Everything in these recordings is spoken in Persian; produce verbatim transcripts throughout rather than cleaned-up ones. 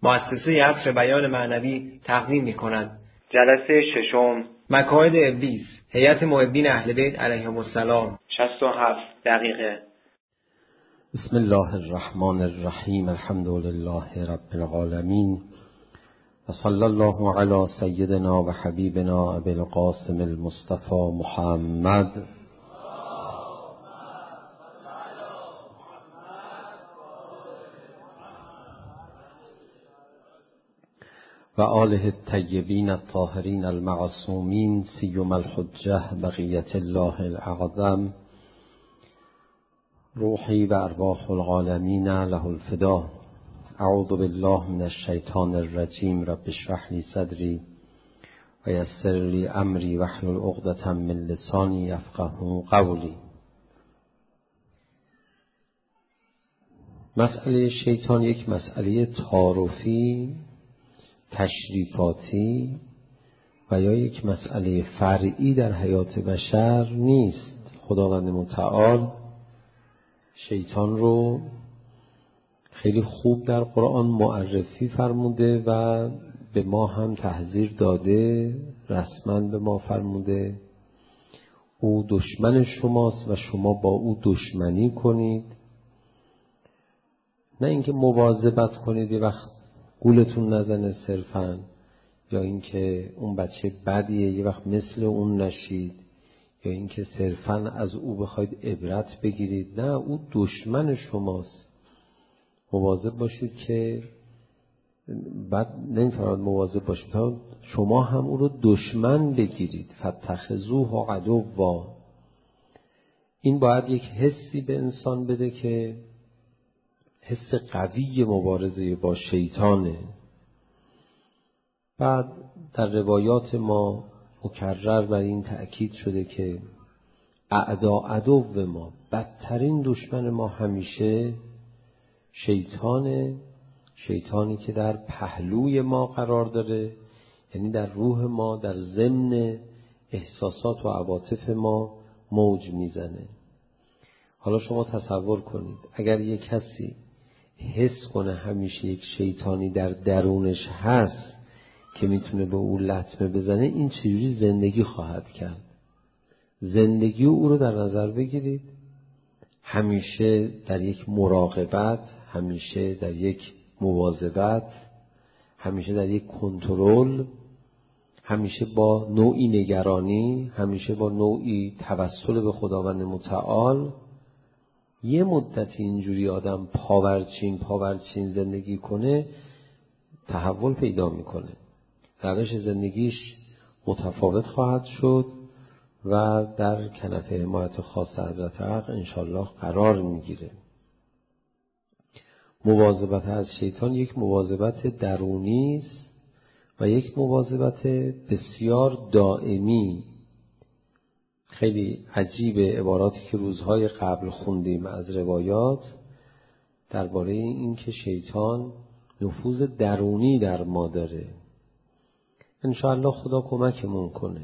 مؤسسه عصر بیان معنوی تقدیم می‌کند. جلسه ششم، مکائد ابلیس، هیئت محبین اهل بیت علیهم السلام، شصت و هفت دقیقه. بسم الله الرحمن الرحیم. الحمد لله رب العالمین و صلی الله علی سیدنا و حبیبنا ابی القاسم المصطفى محمد و آله الطیبین الطاهرین المعصومین سیما الحجة بقیة الله الاعظم روحی و ارواح العالمین له الفدا. اعوذ بالله من الشیطان الرجیم. رب اشرح لی صدری و یسر لی امری واحلل عقدة من لسانی یفقهوا قولی. مسئله شیطان یک مسئله تعارفی، تشریفاتی و یا یک مسئله فرعی در حیات بشر نیست. خداوند متعال شیطان رو خیلی خوب در قرآن معرفی فرموده و به ما هم تحذیر داده، رسما به ما فرموده او دشمن شماست و شما با او دشمنی کنید. نه اینکه مواظبت کنید یه وقت گولتون نزنه صرفاً، یا اینکه اون بچه بدیه یه وقت مثل اون نشید، یا اینکه صرفاً از او بخواید عبرت بگیرید. نه، او دشمن شماست. مواظب باشید که بعد نمی‌فرماد مواظب باشید تا شما هم او رو دشمن بگیرید. فاتخذوه عدوا. این باید یک حسی به انسان بده که حس قوی مبارزه با شیطانه. بعد در روایات ما مکرر بر این تأکید شده که اعدا عدو ما، بدترین دشمن ما همیشه شیطانه. شیطانی که در پهلوی ما قرار داره، یعنی در روح ما، در ضمن احساسات و عواطف ما موج میزنه. حالا شما تصور کنید اگر یک کسی حس کنه همیشه یک شیطانی در درونش هست که میتونه به او لطمه بزنه، این چجوری زندگی خواهد کرد؟ زندگی او رو در نظر بگیرید، همیشه در یک مراقبت، همیشه در یک مواظبت، همیشه در یک کنترل، همیشه با نوعی نگرانی، همیشه با نوعی توسل به خداوند متعال. یه مدتی اینجوری آدم پاورچین پاورچین زندگی کنه، تحول پیدا میکنه، روش زندگیش متفاوت خواهد شد و در کنف حمایت خاص حضرت حق انشالله قرار میگیره. مواظبت از شیطان یک مواظبت درونی است و یک مواظبت بسیار دائمی. خیلی عجیبه عباراتی که روزهای قبل خوندیم از روایات درباره این که شیطان نفوذ درونی در ما داره. انشاءالله خدا کمکمون کنه.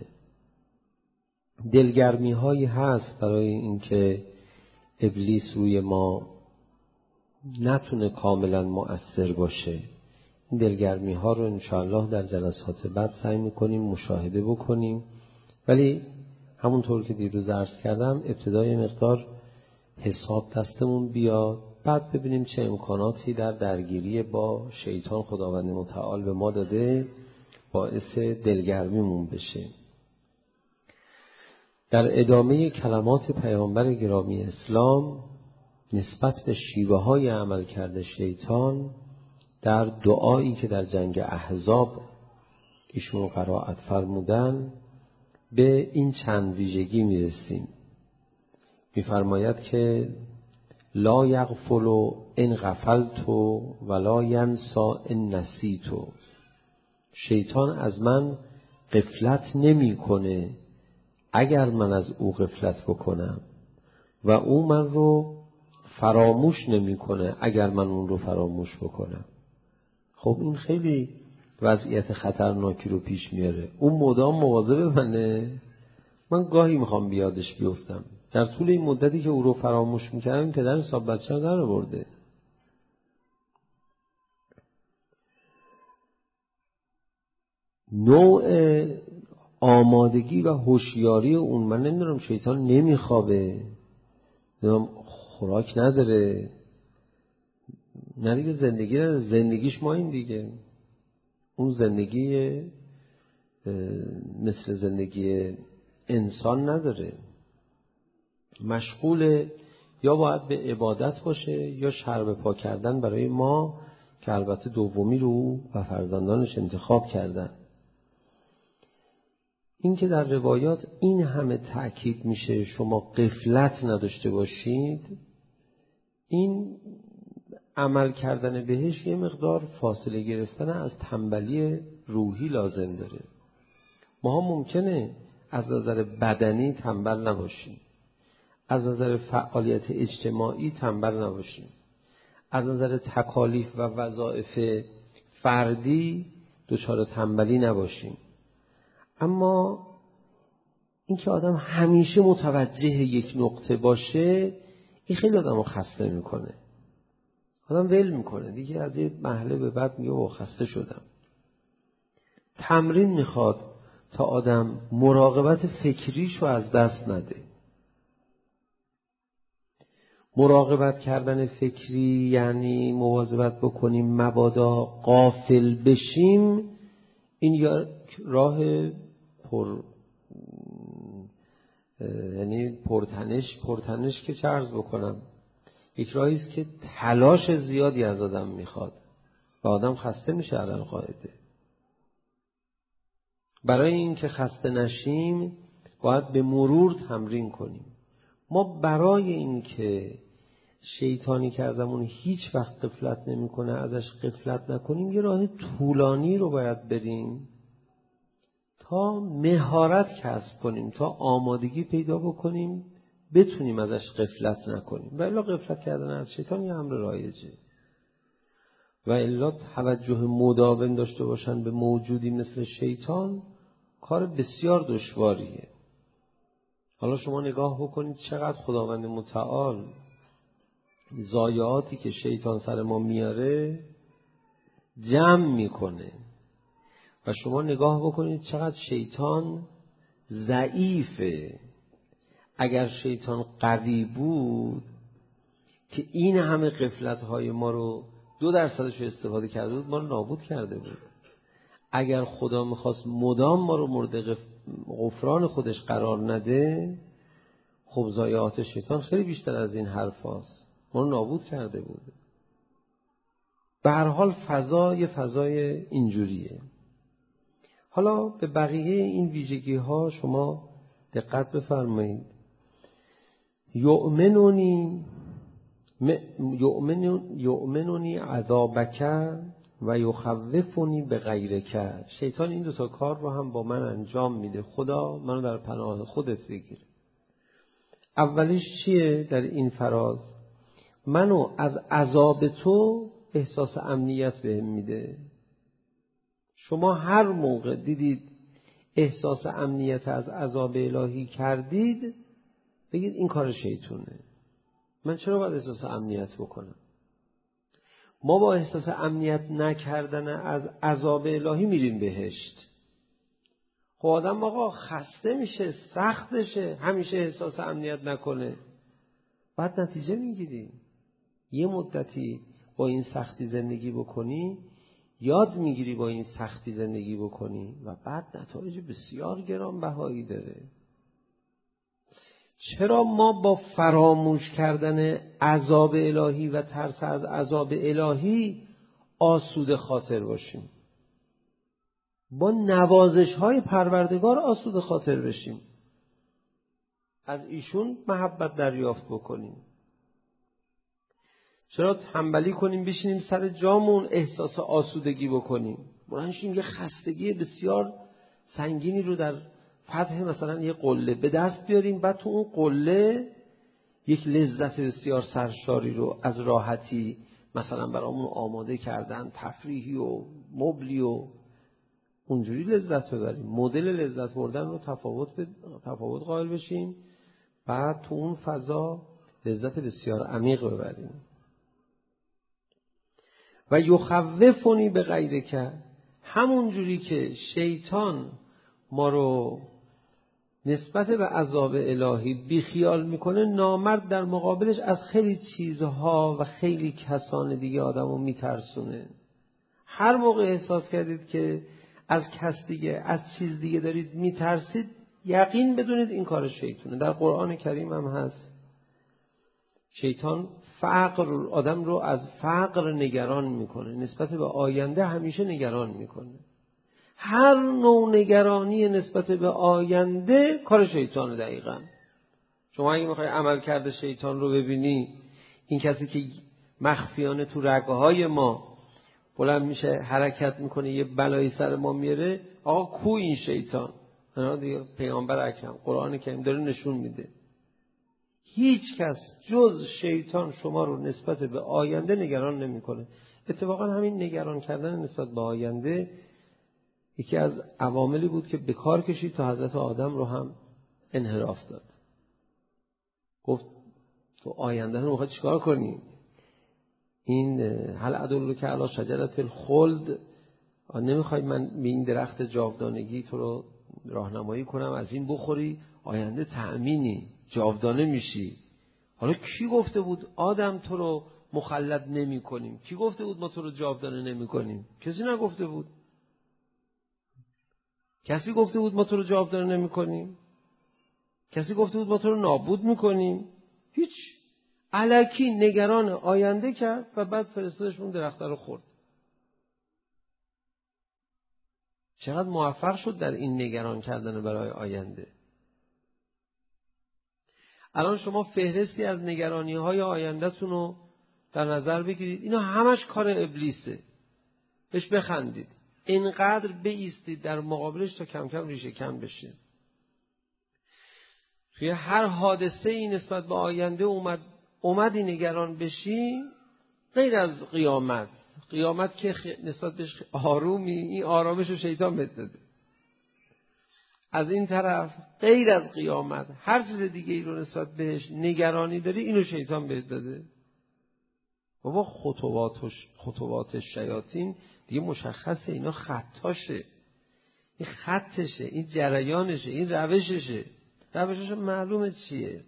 دلگرمی هایی هست برای این که ابلیس روی ما نتونه کاملا مؤثر باشه. این دلگرمی ها رو انشاءالله در جلسات بعد سعی میکنیم مشاهده بکنیم، ولی همونطور که دیروز عرض کردم ابتدای مقدار حساب دستمون بیاد، بعد ببینیم چه امکاناتی در درگیری با شیطان خداوند متعال به ما داده باعث دلگرمیمون بشه. در ادامه کلمات پیامبر گرامی اسلام نسبت به شیوه های عمل کرده شیطان در دعایی که در جنگ احزاب ایشون قرائت فرمودن به این چند ویژگی میرسیم. میفرماید که لا یغفل ان غفلت ولا ینسى ان نسیت. شیطان از من غفلت نمی کنه اگر من از او غفلت بکنم، و او من رو فراموش نمی کنه اگر من اون رو فراموش بکنم. خب این خیلی وضعیت خطرناکی رو پیش میاره. اون مدام مواظب منه، من گاهی میخوام بیادش بیفتم. در طول این مدتی که او رو فراموش میکردم پدر حساب بچه رو در آورده. نوع آمادگی و هوشیاری اون. من نمیدونم شیطان نمیخوابه، نمیدونم خوراک نداره، نه دیگه زندگی نداره. زندگیش ما این دیگه، اون زندگی مثل زندگی انسان نداره. مشغول یا باید به عبادت باشه یا شرب پا کردن برای ما که البته دومی رو و فرزندانش انتخاب کردن. این که در روایات این همه تأکید میشه شما غفلت نداشته باشید، این عمل کردن بهش یه مقدار فاصله گرفتن از تنبلی روحی لازم داره. ما هم ممکنه از نظر بدنی تنبل نباشیم، از نظر فعالیت اجتماعی تنبل نباشیم، از نظر تکالیف و وظایف فردی دچار تنبلی نباشیم. اما این که آدم همیشه متوجه یک نقطه باشه، این خیلی آدم رو خسته میکنه. آدم ول میکنه دیگه، از یه مرحله به بعد میگه او خسته شدم. تمرین میخواد تا آدم مراقبت فکریشو از دست نده. مراقبت کردن فکری یعنی مواظبت بکنیم مبادا غافل بشیم. این یا راه پر یعنی پرتنش پرتنش که چه عرض بکنم، یک راهی است که تلاش زیادی از آدم میخواد و آدم خسته میشه علل قاعده. برای این که خسته نشیم باید به مرور تمرین کنیم. ما برای این که شیطانی که ازمون هیچ وقت غفلت نمیکنه ازش غفلت نکنیم، یه راه طولانی رو باید بریم تا مهارت کسب کنیم، تا آمادگی پیدا بکنیم بتونیم ازش غفلت نکنیم. و الا غفلت کردن از شیطان یه امر رایجه. و الا توجه مداوم داشته باشن به موجودی مثل شیطان کار بسیار دشواریه. حالا شما نگاه بکنید چقدر خداوند متعال ضایعاتی که شیطان سر ما میاره جمع میکنه و شما نگاه بکنید چقدر شیطان ضعیفه. اگر شیطان قوی بود که این همه غفلت‌های ما رو دو درصدش رو استفاده کرده بود، ما رو نابود کرده بود. اگر خدا میخواست مدام ما رو مورد غفران خودش قرار نده، خب ضایعات شیطان خیلی بیشتر از این حرف هاست، ما رو نابود کرده بود. به هر حال فضا یه فضای اینجوریه. حالا به بقیه این ویژگی ها شما دقت بفرمایید. یؤمنونی یؤمنونی عذابک و یخوفونی به غیرک. شیطان این دوتا کار رو هم با من انجام میده. خدا منو در پناه خودت بگیر. اولیش چیه در این فراز؟ منو از عذاب تو احساس امنیت بهم میده. شما هر موقع دیدید احساس امنیت از عذاب الهی کردید، بگید این کار شیطونه. من چرا باید احساس امنیت بکنم؟ ما با احساس امنیت نکردن از عذاب الهی میریم بهشت. خب آدم آقا خسته میشه، سختشه، همیشه احساس امنیت نکنه، بعد نتیجه میگیری. یه مدتی با این سختی زندگی بکنی، یاد میگیری با این سختی زندگی بکنی و بعد نتایج بسیار گرانبهایی داره. چرا ما با فراموش کردن عذاب الهی و ترس از عذاب الهی آسوده خاطر باشیم؟ با نوازش های پروردگار آسوده خاطر بشیم، از ایشون محبت دریافت بکنیم. چرا تنبلی کنیم بشینیم سر جامون احساس آسودگی بکنیم؟ برانشیم یه خستگی بسیار سنگینی رو در فتح مثلا یه قله به دست بیاریم، بعد تو اون قله یک لذت بسیار سرشاری رو از راحتی مثلا برامون آماده کردن، تفریحی و مبلی و اونجوری لذت ببریم. مدل لذت بردن رو تفاوت به تفاوت قائل بشیم، بعد تو اون فضا لذت بسیار عمیق ببریم. و یخوفونی به غیرک، همون جوری که شیطان ما رو نسبت به عذاب الهی بیخیال میکنه، نامرد در مقابلش از خیلی چیزها و خیلی کسان دیگه آدمو میترسونه. هر موقع احساس کردید که از کس دیگه، از چیز دیگه دارید میترسید، یقین بدونید این کار شیطانه. در قرآن کریم هم هست شیطان فقر آدم رو از فقر نگران میکنه، نسبت به آینده همیشه نگران میکنه. هر نوع نگرانی نسبت به آینده کار شیطانه. دقیقاً شما اگه میخوای عمل کرده شیطان رو ببینی، این کسی که مخفیانه تو رگهای ما بلند میشه حرکت میکنه یه بلایی سر ما میاره، آقا کو این شیطان؟ دیگه پیامبر اکرم قرآن کریم داره نشون میده هیچ کس جز شیطان شما رو نسبت به آینده نگران نمیکنه. اتفاقا همین نگران کردن نسبت به آینده یکی از عواملی بود که به کار کشید تا حضرت آدم رو هم انحراف داد. گفت تو آینده رو میخوای چیکار کنی؟ این هل ادلک علی شجرة الخلد، نمیخوای من به این درخت جاودانگی تو رو راهنمایی کنم، از این بخوری آینده تأمینی جاودانه میشی. حالا کی گفته بود آدم تو رو مخلد نمی کنیم؟ کی گفته بود ما تو رو جاودانه نمی کنیم؟ کسی نگفته بود. کسی گفته بود ما تو رو جاودانه نمی کنیم؟ کسی گفته بود ما تو رو نابود می کنیم؟ هیچ. الکی نگران آینده کرد و بعد فرستادش اون درخت رو خورد. چقدر موفق شد در این نگران کردن برای آینده. الان شما فهرستی از نگرانی های آینده تون رو در نظر بگیرید، اینا همش کار ابلیسه. بهش بخندید، اینقدر بایستید در مقابلش تا کم کم ریشه کم بشه. توی هر حادثه ای نسبت به آینده اومد اومدی نگران بشی، غیر از قیامت قیامت که نسبت بهش آرومی، این آرامش رو شیطان بهت داده. از این طرف غیر از قیامت هر چیز دیگه ای رو نسبت بهش نگرانی داری، اینو شیطان بهت داده. بابا خطواتش خطوات شیاطین دیگه مشخصه، اینا خطاشه، این خطشه، این جریانشه، این روششه. روشش معلومه چیه.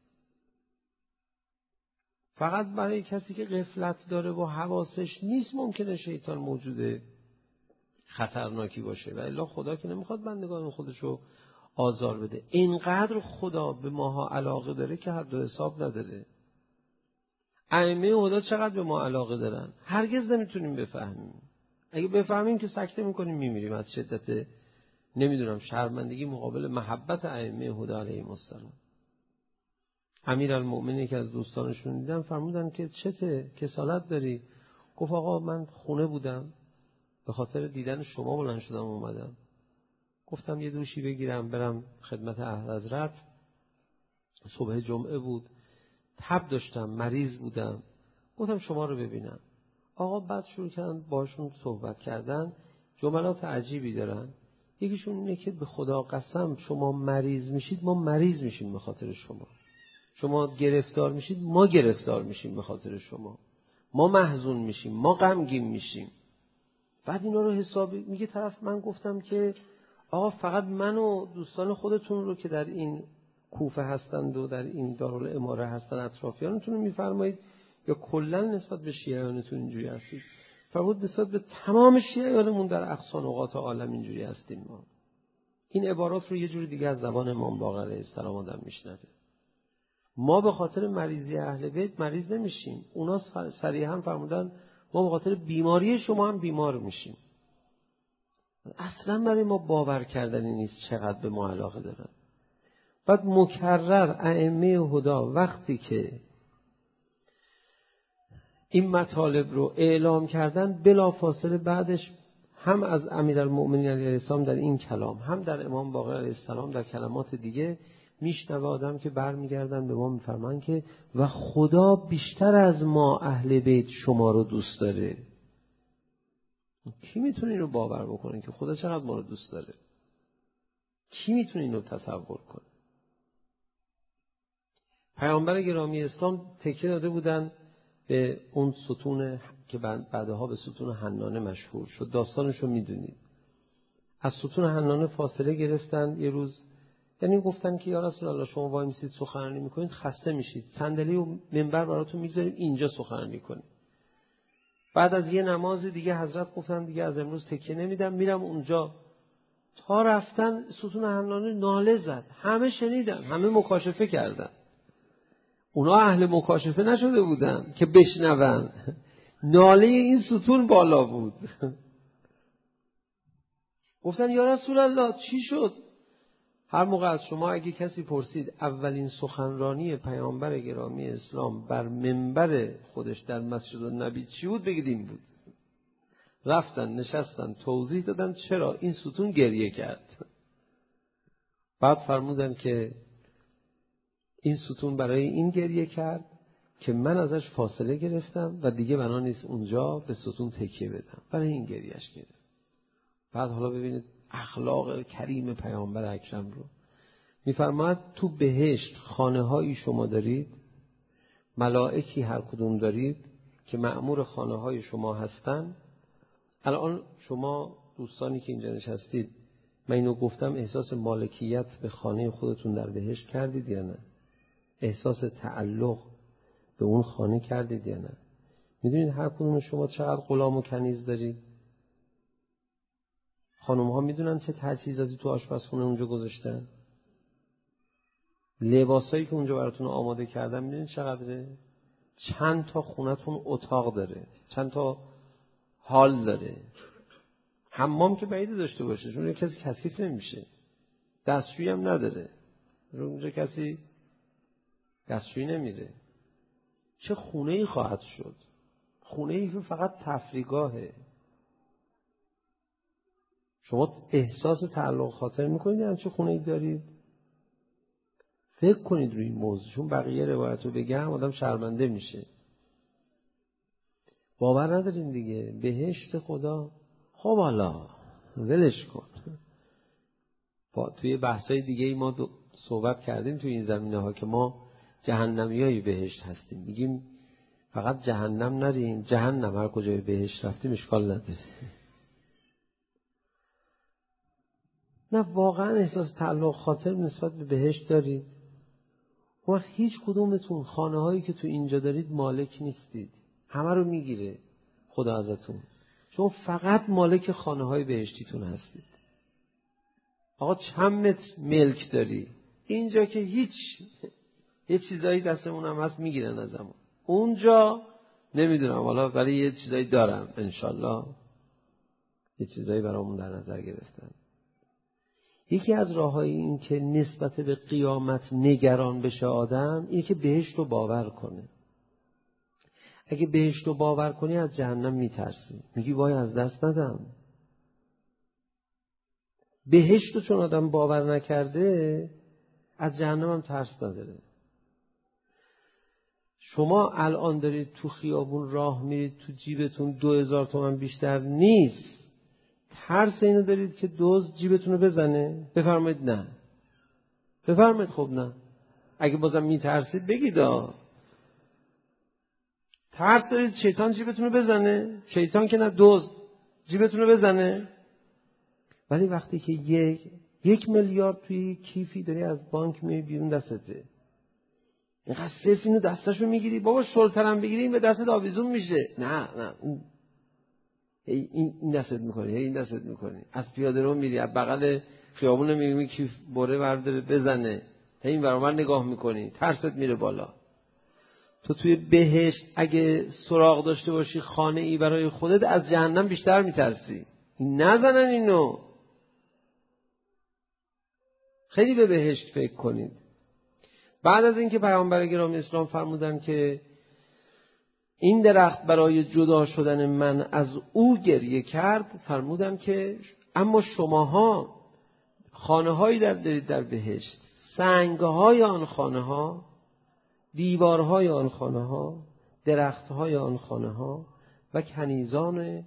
فقط برای کسی که غفلت داره و حواسش نیست ممکنه شیطان موجوده خطرناکی باشه، و الا خدا که نمیخواد بندگان خودشو آزار بده. اینقدر خدا به ماها علاقه داره که حد و حساب نداره. ائمه هدی چقدر به ما علاقه دارن هرگز نمیتونیم بفهمیم. اگه بفهمیم که سکته میکنیم میمیریم از شدت نمیدونم شرمندگی مقابل محبت ائمه هدی علیهم السلام. امیرالمؤمنین که از دوستانشون دیدم فرمودن که چته کسالت داری؟ گفت آقا من خونه بودم، به خاطر دیدن شما بلند شدم اومدم. گفتم یه دوشی بگیرم برم خدمت اعلیحضرت. صبح جمعه بود، تب داشتم، مریض بودم. گفتم شما رو ببینم. آقا بعد شروع کردن باشون صحبت کردن. جملات عجیبی دارن. یکیشون اینه که به خدا قسم شما مریض میشید ما مریض میشیم به خاطر شما. شما گرفتار میشید ما گرفتار میشیم به خاطر شما. ما محزون میشیم، ما غمگین میشیم. بعد اینا رو حسابی میگه طرف. من گفتم که آقا فقط من و دوستان خودتون رو که در این کوفه هستند و در این دارالاماره هستن اطرافیانتون رو میفرمایید یا کلا نسبت به شیعیانتون اینجوری هستید؟ فرمود نسبت به تمام شیعیانمون در اقصا نقاط عالم اینجوری هستیم ما. این عبارات رو یه جوری دیگه از زبان امام باقر علیه السلام آدم میشنوه. ما به خاطر مریضی اهل بیت مریض نمیشیم. اونا صریحا فرمودن ما به خاطر بیماری شما هم بیمار میشیم. اصلا برای ما باور کردنی نیست چقدر به ما علاقه دارن. بعد مکرر ائمه هدی وقتی که این مطالب رو اعلام کردن، بلا فاصله بعدش هم از امیرالمؤمنین علیه السلام در این کلام، هم در امام باقر علیه السلام در کلمات دیگه میشنوه آدم که برمیگردن به ما میفرمان که و خدا بیشتر از ما اهل بیت شما رو دوست داره. کی میتونه اینو باور بکنه که خدا چقدر ما رو دوست داره؟ کی میتونه اینو تصور کنه؟ پیامبر گرامی اسلام تکیه داده بودن به اون ستون که بعدها به ستون حنانه مشهور شد. داستانش رو میدونید. از ستون حنانه فاصله گرفتن. یه روز یعنی گفتن که یا رسول الله شما وای میسید سخنرانی میکنید خسته میشید، صندلی و منبر براتون میذاریم اینجا سخنرانی کنید. بعد از یه نماز دیگه حضرت گفتن دیگه از امروز تکیه نمیدم، میرم اونجا. تا رفتن ستون حنانه ناله زد، همه شنیدن، همه مکاشفه کردن. اونا اهل مکاشفه نشده بودن که بشنون، ناله این ستون بالا بود. گفتن یا رسول الله چی شد؟ هر موقع از شما اگه کسی پرسید اولین سخنرانی پیامبر گرامی اسلام بر منبر خودش در مسجد النبی چی بود، بگید این بود. رفتن نشستن توضیح دادن چرا این ستون گریه کرد. بعد فرمودن که این ستون برای این گریه کرد که من ازش فاصله گرفتم و دیگه بنا نیست اونجا به ستون تکیه بدم، برای این گریهش گرفت. بعد حالا ببینید اخلاق کریم پیامبر اکرم رو. میفرماید تو بهشت خانه هایی شما دارید، ملائکی هر کدوم دارید که مأمور خانه های شما هستن. الان شما دوستانی که اینجا نشستید، من اینو گفتم، احساس مالکیت به خانه خودتون در بهشت کردید یا نه؟ احساس تعلق به اون خانه کردید یا نه؟ میدونید هر کدوم شما چقدر غلام و کنیز دارید؟ خانم ها میدونن چه تجهیزاتی تو آشپزخونه اونجا گذاشتن؟ لباسایی که اونجا براتون آماده کردن میدونید چقدره؟ چند تا خونتون اتاق داره، چند تا حال داره. حمام که بعیده داشته باشه چون کسی کثیف نمیشه. دستشویی هم نداره، اونجا کسی دستشویی نمیره. چه خونه‌ای خواهد شد؟ خونه‌ای که فقط تفریحگاهه. شما احساس تعلق خاطر میکنید هم چه خونه‌ای دارید؟ فکر کنید روی این موضوع، چون بقیه روایت رو بگم آدم شرمنده میشه. باور نداریم دیگه. بهشت خدا، خب حالا ولش کن. با توی بحثای دیگه ای ما صحبت کردیم توی این زمینه ها که ما جهنمیای بهشت هستیم. میگیم فقط جهنم نریم، جهنم هر کجای بهشت رفتیم اشکال نداره. نه واقعا احساس تعلق خاطر نسبت به بهشت دارید؟ وقت هیچ کدومتون خانه هایی که تو اینجا دارید مالک نیستید، همه رو میگیره خدا ازتون، چون فقط مالک خانه های بهشتیتون هستید. آقا چند متر ملک داری؟ اینجا که هیچ، یه چیزایی دستمون هم هست میگیرن ازمون. اونجا نمیدونم والا، ولی یه چیزایی دارم انشالله، یه چیزایی برامون در نظر گرفتن. یکی از راه‌های این که نسبت به قیامت نگران بشه آدم، اینه که بهشت رو باور کنه. اگه بهشت رو باور کنی از جهنم میترسی، میگی وای از دست ندم. بهشت رو چون آدم باور نکرده از جهنم هم ترس نداره. شما الان دارید تو خیابون راه میرید، تو جیبتون دو هزار تومان بیشتر نیست، ترس اینو دارید که دزد جیبتون رو بزنه؟ بفرمایید نه. بفرمایید خب نه. اگه بازم میترسید بگید آ. ترس دارید شیطان جیبتون رو بزنه؟ شیطان که نه، دزد جیبتون رو بزنه. ولی وقتی که یک یک میلیارد توی کیفی داری از بانک میای بیرون دستته، اینقدر صرف اینو دستاشو میگیری، بابا شلترم بگیری این به دستت آویزون میشه. نه نه این این دستت میکنی، این دستت میکنی. از پیاده رو میری، از بغل خیابون میبینی کیف بره برداره بزنه، این برابر نگاه میکنی، ترست میره بالا. تو توی بهشت اگه سراغ داشته باشی خانه ای برای خودت، از جهنم بیشتر میترسی. نزنن اینو. خیلی به بهشت فکر کنید. بعد از اینکه پیامبر گرامی اسلام فرمودن که این درخت برای جدا شدن من از او گریه کرد، فرمودن که اما شماها خانه هایی در دارید در بهشت، سنگ های آن خانه ها، دیوارهای آن خانه ها، درخت های آن خانه ها و کنیزان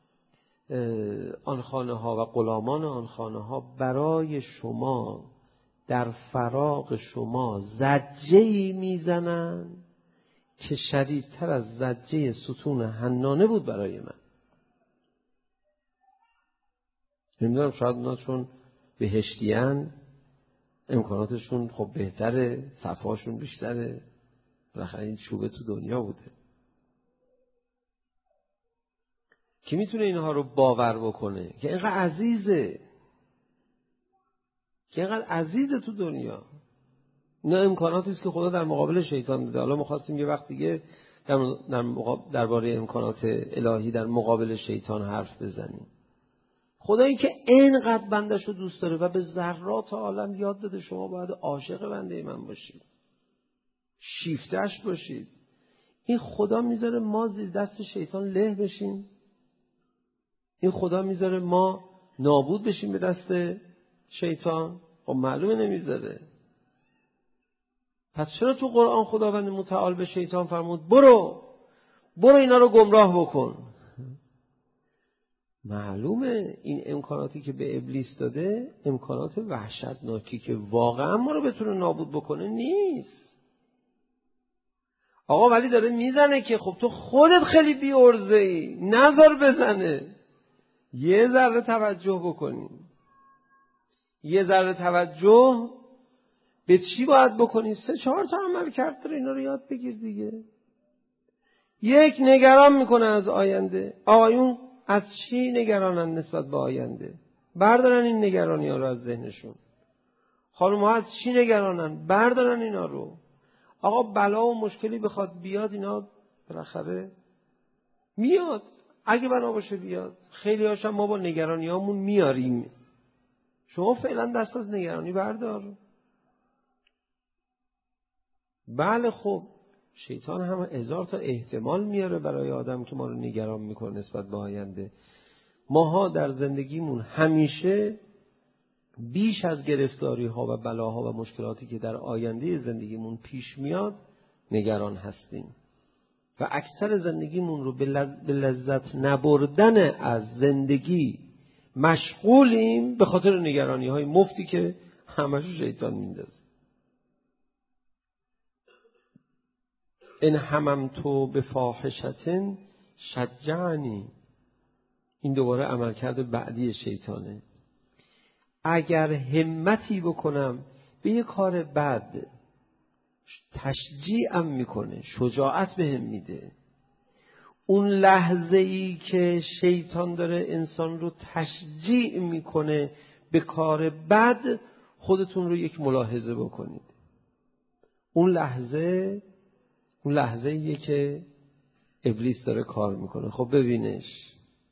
آن خانه ها و غلامان آن خانه ها برای شما در فراق شما زجه‌ای میزنن که شدیدتر از زجه ستون حنانه بود برای من. نمیدونم، شاید اونا چون بهشتیان امکاناتشون خب بهتره، صفاشون بیشتره، بالاخره این چوبه تو دنیا بوده. کی میتونه اینها رو باور بکنه که اینقدر عزیزه، که اینقدر عزیزه تو دنیا؟ اینا امکاناتی است که خدا در مقابل شیطان داده. حالا ما خواستیم یه وقت دیگه در درباره امکانات الهی در مقابل شیطان حرف بزنیم. خدایی که اینقدر بندش رو دوست داره و به ذرات عالم یاد داده شما باید عاشق بنده من باشید، شیفتش باشید. این خدا میذاره ما زیر دست شیطان له بشیم؟ این خدا میذاره ما نابود بشیم به دست شیطان؟ خب معلومه نمیذاره. پس چرا تو قرآن خداوند متعال به شیطان فرمود برو برو اینا رو گمراه بکن؟ معلومه این امکاناتی که به ابلیس داده امکانات وحشتناکی که واقعا ما رو بتونه نابود بکنه نیست. آقا ولی داره میزنه که خب تو خودت خیلی بی ارزه‌ای، نذار بزنه. یه ذره توجه بکنیم، یه ذره توجه به چی باید بکنی؟ سه چهار تا عمل کرد داره، اینا رو یاد بگیر دیگه. یک، نگران میکنه از آینده. آقایون از چی نگرانن نسبت به آینده؟ بردارن این نگرانی ها رو از ذهنشون. خانم ها از چی نگرانن؟ بردارن اینا رو. آقا بلا و مشکلی بخواد بیاد، اینا بالاخره میاد، اگه بنا باشه بیاد. خیلی هاشم ما با نگرانی هامون میاریم. شما فعلا دست از نگرانی بردار. بله خب شیطان هم هزار تا احتمال میاره برای آدم که ما رو نگران میکنه نسبت به آینده. ماها در زندگیمون همیشه بیش از گرفتاری ها و بلاها و مشکلاتی که در آینده زندگیمون پیش میاد نگران هستیم و اکثر زندگیمون رو به لذت نبردن از زندگی مشغولیم به خاطر نگرانی های مفتی که همش شیطان میندازه. ان هممتو بفاحشة شجعنی، این دوباره عملکرد بعدی شیطانه. اگر همتی بکنم به یه کار بد تشجیعم میکنه، شجاعت بهم میده. اون لحظه ای که شیطان داره انسان رو تشجیع میکنه به کار بد، خودتون رو یک ملاحظه بکنید. اون لحظه اون لحظه ایه که ابلیس داره کار میکنه. خب ببینش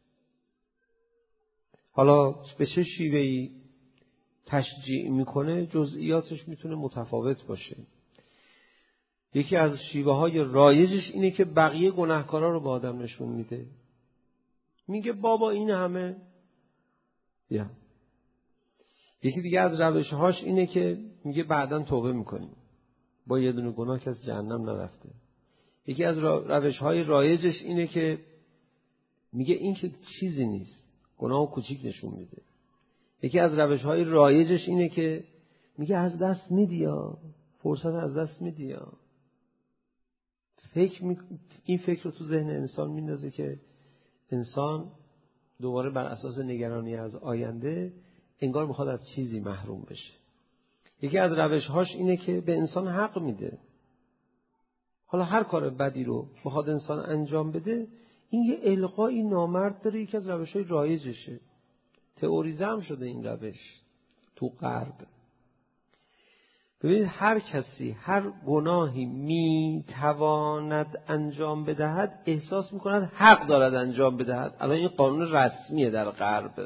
حالا به چه شیوهی تشجیع میکنه، جزئیاتش میتونه متفاوت باشه. یکی از شیوه های رایجش اینه که بقیه گناهکارا رو به آدم نشون میده. میگه بابا این همه یا. یکی دیگه از روش هاش اینه که میگه بعداً توبه میکنیم، با یه دونه گناه که از جهنم نرفته. یکی از روش های رایجش اینه که میگه این که چیزی نیست، گناه کوچیک نشون میده. یکی از روش های رایجش اینه که میگه از دست میدیا، فرصت از دست میدیا. فکر می... این فکر رو تو ذهن انسان میندازه که انسان دوباره بر اساس نگرانی از آینده انگار میخواد از چیزی محروم بشه. یکی از روش هاش اینه که به انسان حق میده. حالا هر کار بدی رو بخواد انسان انجام بده، این یه القایی نامرد داره. یکی از روش های رایجشه، تئوریزه هم شده این روش تو غرب. ببینید هر کسی هر گناهی میتواند انجام بدهد احساس میکند حق دارد انجام بدهد. الان این قانون رسمیه در غرب.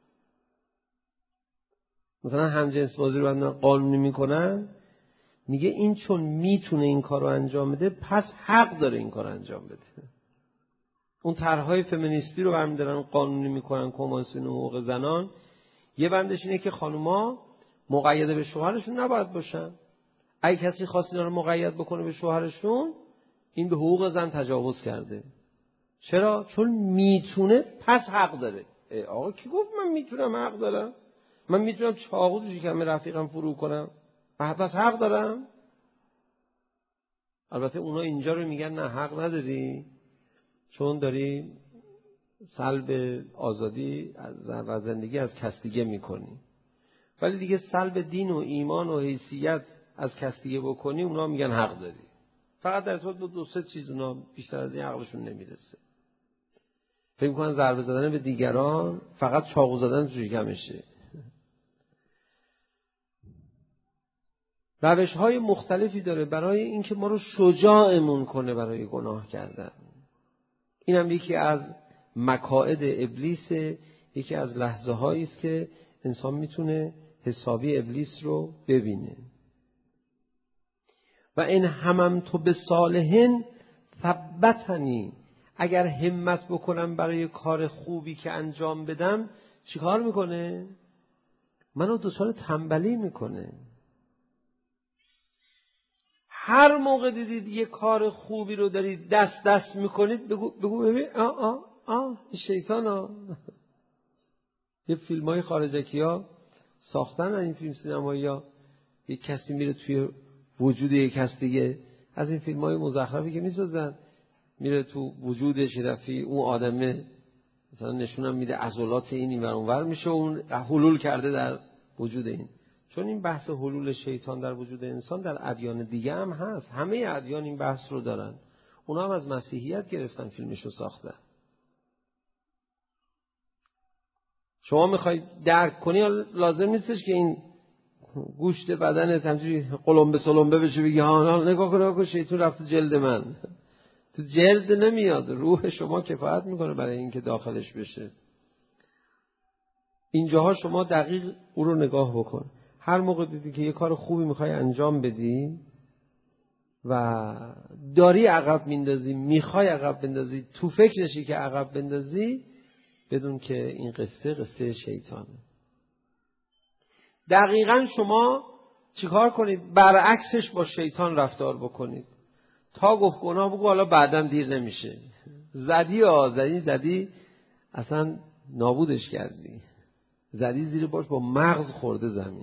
مثلا همجنس بازی رو قانونی میکنن، میگه این چون میتونه این کار رو انجام بده پس حق داره این کار رو انجام بده. اون طرحهای فمینیستی رو برمی‌دارن قانونی میکنن، کنوانسیون حقوق زنان. یه بندش اینه که خانوما مقید به شوهرشون نباید باشن. اگه کسی خواست اینا رو مقید بکنه به شوهرشون، این به حقوق زن تجاوز کرده. چرا؟ چون میتونه پس حق داره. آقا کی گفت من میتونم حق دارم؟ من میتونم چاقو تو شکم رفیقم فرو کنم، پس حق دارم؟ البته اونا اینجا رو میگن نه حق نداری، چون داری سلب آزادی و زندگی از کس دیگه میکنی. ولی دیگه سلب دین و ایمان و حیثیت از کس دیگه بکنی، اونا میگن حق داری. فقط در ارتباط با دو سه چیز اونا بیشتر از این عقلشون نمیرسه. فکر میکنن ضربه زدن به دیگران فقط چاقو زدن تو شکمشه. روش های مختلفی داره برای اینکه ما رو شجاعمون کنه برای گناه کردن. این هم یکی از مکائد ابلیس، یکی از لحظه هایی است که انسان میتونه حسابی ابلیس رو ببینه. و این همم تو به صالحین ثبتنی، اگر همت بکنم برای کار خوبی که انجام بدم، چیکار میکنه؟ منو دچار تنبلی میکنه. هر موقع دیدید یه کار خوبی رو دارید دست دست میکنید، بگو بگو ببین آه آه آه شیطان ها. یه فیلم های خارجکی ها ساختن، این فیلم سینمایی ها، یه کسی میره توی وجود یک کس دیگه، از این فیلم های مزخرفی که میسازن، میره تو وجودش رفی، اون آدمه مثلا نشونم میده عضلات این این ور اون ور میشه، اون حلول کرده در وجود این. چون این بحث حلول شیطان در وجود انسان در ادیان دیگه هم هست. همه ادیان این بحث رو دارن. اونا هم از مسیحیت گرفتن فیلمش رو ساختن. شما میخوای درک کنی، لازم نیستش که این گوشت بدنت همجوری قلمبه سلمبه بشه بگی ها نگاه کن نگاه کن شیطان رفت جلد من. تو جلد نمیاد، روح شما کفایت میکنه برای اینکه داخلش بشه. اینجاها شما دقیق او رو نگاه بکن. هر موقع دیدی که یه کار خوبی میخوای انجام بدی و داری عقب میندازی، میخوای عقب بندازی، تو فکرشی که عقب بندازی، بدون که این قصه قصه شیطانه. دقیقاً شما چیکار کنید؟ برعکسش با شیطان رفتار بکنید. تا گفت گناه بگو حالا بعدم دیر نمیشه. زدی ها زدی زدی اصلا نابودش کردی. زدی زیر باش با مغز خورده زمین.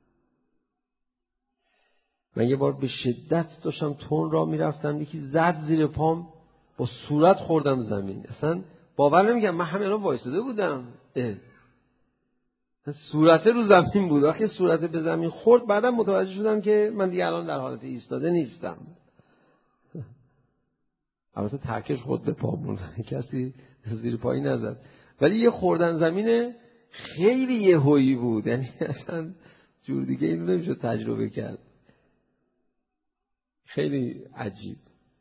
من یه بار به شدت داشتم تون را میرفتم، یکی زد زیر پام، با صورت خوردم زمین. اصلا باور نمیکنم من همین الان وایساده بودم، صورت رو زمین بود. وقتی صورت به زمین خورد بعدم متوجه شدم که من دیگه الان در حالت ایستاده نیستم. البته ترکش خود به پامون، کسی زیر پایی نزد، ولی یه خوردن زمین خیلی یهویی بود. یعنی اصلا جور دیگه اینو نمیشه تجربه کرد. خیلی عجیب.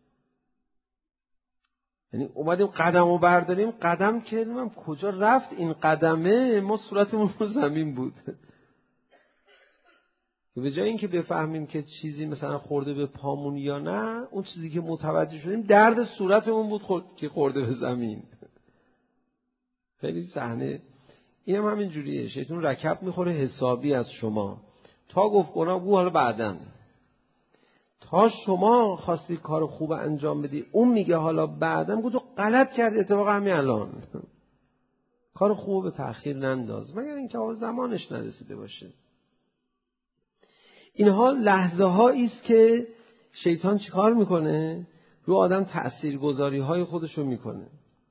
یعنی اومدیم قدم رو برداریم، قدم که نمیدونم کجا رفت این قدمه، ما صورتمون رو زمین بود. به جای اینکه بفهمیم که چیزی مثلا خورده به پامون یا نه، اون چیزی که متوجه شدیم درد صورتمون بود خورد که خورده به زمین. خیلی صحنه. اینم هم همین جوریه. شیطان رکب میخوره حسابی از شما. تا گفت گناه بگو حالا بعداً. تا شما خواستی کار خوب انجام بدی، اون میگه حالا بعداً. بگو تو غلط کردی، اتفاقا همین الان. کار خوب به تأخیر ننداز مگر اینکه زمانش نرسیده باشه. اینها لحظه هایی است که شیطان چیکار میکنه؟ رو آدم تأثیرگذاری های خودشو میکنه.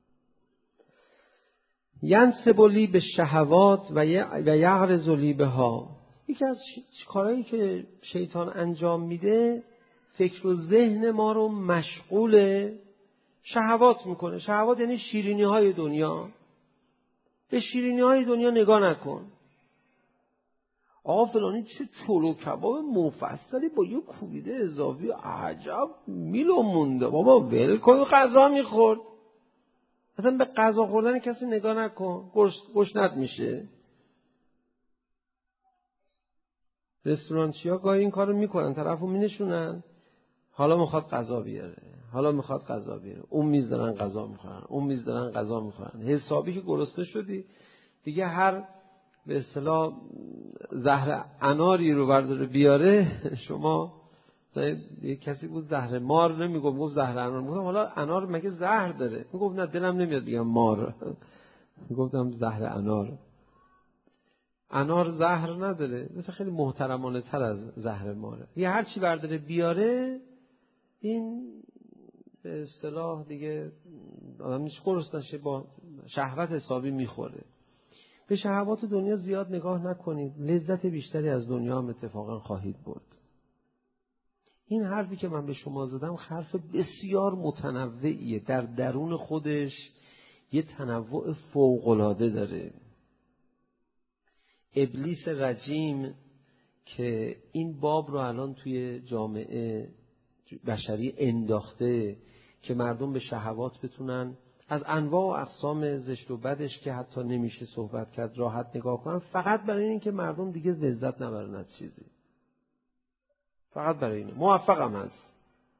ینسب لی به شهوات و یغرز لی بها. یکی از کارهایی که شیطان انجام میده، فکر و ذهن ما رو مشغول شهوات میکنه. شهوات یعنی شیرینی های دنیا. به شیرینی های دنیا نگاه نکن. آقا فلانی چه چلو کباب مفصلی با یه کوبیده اضافی، عجب میلو مونده. بابا ول کن، غذا میخورد. اصلا به غذا خوردن کسی نگاه نکن، گشنت میشه. رستورانچیا گاهی این کارو میکنن، طرفو مینشونن، حالا میخواد غذا بیاره، حالا میخواد غذا بیاره، اون میز دارن غذا میخورن، اون میز دارن غذا میخورن. حسابی که گرسنه شدی دیگه، هر به اصطلاح زهر اناری رو برداره بیاره، شما یه کسی بود زهر مار نمیگفت، میگفت زهر انار. میگفتم حالا انار مگه زهر داره؟ میگفت نه دلم نمیاد بگم مار. میگفتم زهر انار. انار زهر نداره، مثلا خیلی محترمانه تر از زهر ماره. یه هر چی برداره بیاره این به اصطلاح دیگه آدم هیچ قرص نشه، با شهوت حسابی میخوره. به شهوات دنیا زیاد نگاه نکنید، لذت بیشتری از دنیا هم اتفاقا خواهید برد. این حرفی که من به شما زدم حرف بسیار متنوعیه، در درون خودش یه تنوع فوق‌العاده داره. ابلیس رجیم که این باب رو الان توی جامعه بشری انداخته که مردم به شهوات بتونن از انواع و اقسام زشت و بدش که حتی نمیشه صحبت کرد راحت نگاه کنن، فقط برای این که مردم دیگه لذت نبرن از چیزی. فقط برای اینه. موفقم هست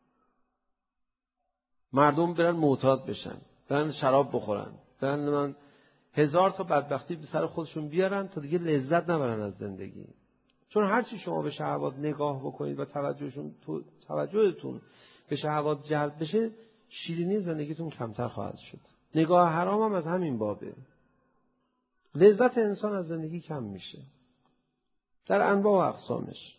مردم برن معتاد بشن، برن شراب بخورن، برن من هزار تا بدبختی به سر خودشون بیارن تا دیگه لذت نبرن از زندگی. چون هرچی شما به شهوات نگاه بکنید و توجهشون تو توجهتون به شهوات جلب بشه، شیرینی زندگیتون کمتر خواهد شد. نگاه حرام هم از همین بابه. لذت انسان از زندگی کم میشه در انواع و اقسامش.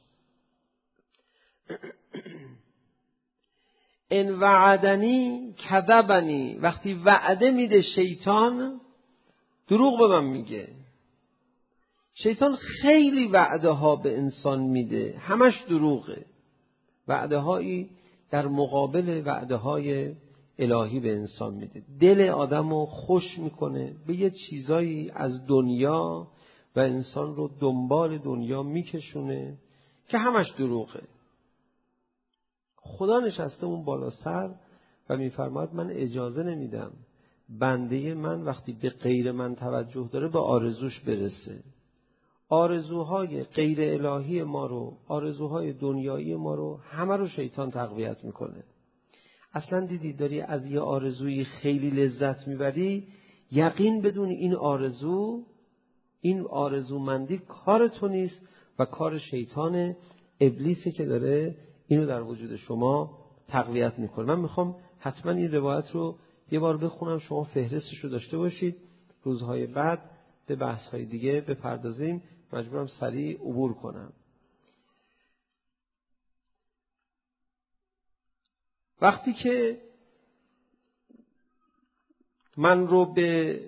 ان وعدنی کذبنی، وقتی وعده میده شیطان دروغ به من میگه. شیطان خیلی وعده ها به انسان میده، همش دروغه. وعده هایی در مقابل وعده های الهی به انسان میده. دل آدمو خوش میکنه به یه چیزایی از دنیا و انسان رو دنبال دنیا میکشونه که همش دروغه. خدا نشسته اون بالا سر و میفرماید من اجازه نمیدم بنده من وقتی به غیر من توجه داره به آرزوش برسه. آرزوهای غیر الهی ما رو، آرزوهای دنیایی ما رو همه رو شیطان تقویت میکنه. اصلا دیدی داری از یه آرزوی خیلی لذت میبری، یقین بدون این آرزو، این آرزومندی کار تو نیست و کار شیطان ابلیسه که داره اینو در وجود شما تقویت میکنه. من میخوام حتما این روایت رو یه بار بخونم، شما فهرستش رو داشته باشید. روزهای بعد به بحث‌های دیگه بپردازیم، مجبورم سریع عبور کنم. وقتی که من رو به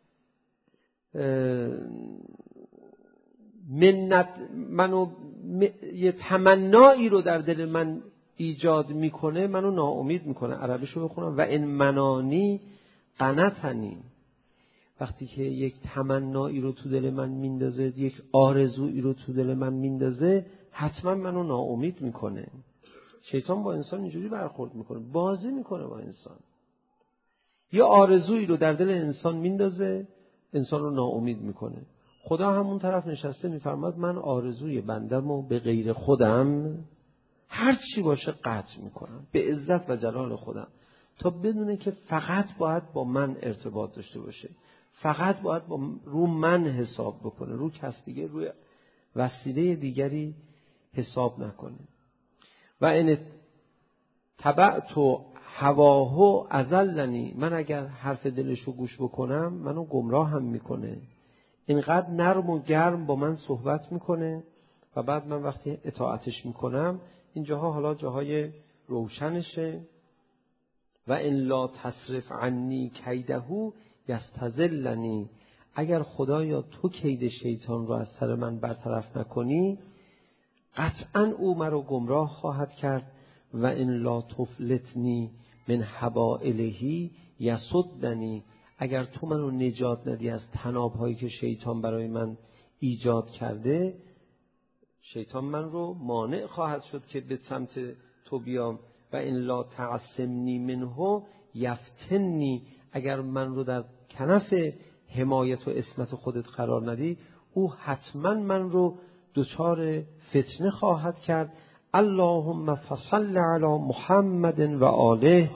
منت منو یه تمنایی رو در دل من ایجاد میکنه، منو ناامید میکنه. عربیشو بخونم: و ان منانی قنطنی. وقتی که یک تمنایی رو تو دل من میندازه، یک آرزویی رو تو دل من میندازه، حتما منو ناامید میکنه. شیطان با انسان اینجوری برخورد میکنه، بازی میکنه با انسان. یه آرزویی رو در دل انسان میندازه، انسان رو ناامید میکنه. خدا همون طرف نشسته میفرماد من آرزوی بندمو به غیر خودم هر چی باشه قطع میکنم به عزت و جلال خودم، تا بدونه که فقط باید با من ارتباط داشته باشه، فقط باید با رو من حساب بکنه، رو کس دیگه، روی وسیله دیگری حساب نکنه. و ان تبعت هواه اضلنی، من اگر حرف دلشو گوش بکنم منو گمراه هم میکنه. اینقدر نرم و گرم با من صحبت میکنه و بعد من وقتی اطاعتش میکنم، این جاها حالا جاهای روشنشه. و ان لا تصرف عنی کیده یستذلنی، اگر خدایا تو کید شیطان رو از سر من برطرف نکنی، قطعا او مرا گمراه خواهد کرد. و ان لا تفلتنی من حبائله یسدنی، اگر تو منو نجات ندی از طناب‌هایی که شیطان برای من ایجاد کرده، شیطان من رو مانع خواهد شد که به سمت تو بیام. و ان لا تعصمنی منه یفتنی، اگر من رو در کنف حمایت و عصمت خودت قرار ندی، او حتما من رو دچار فتنه خواهد کرد. اللهم فصل علی محمد و آله.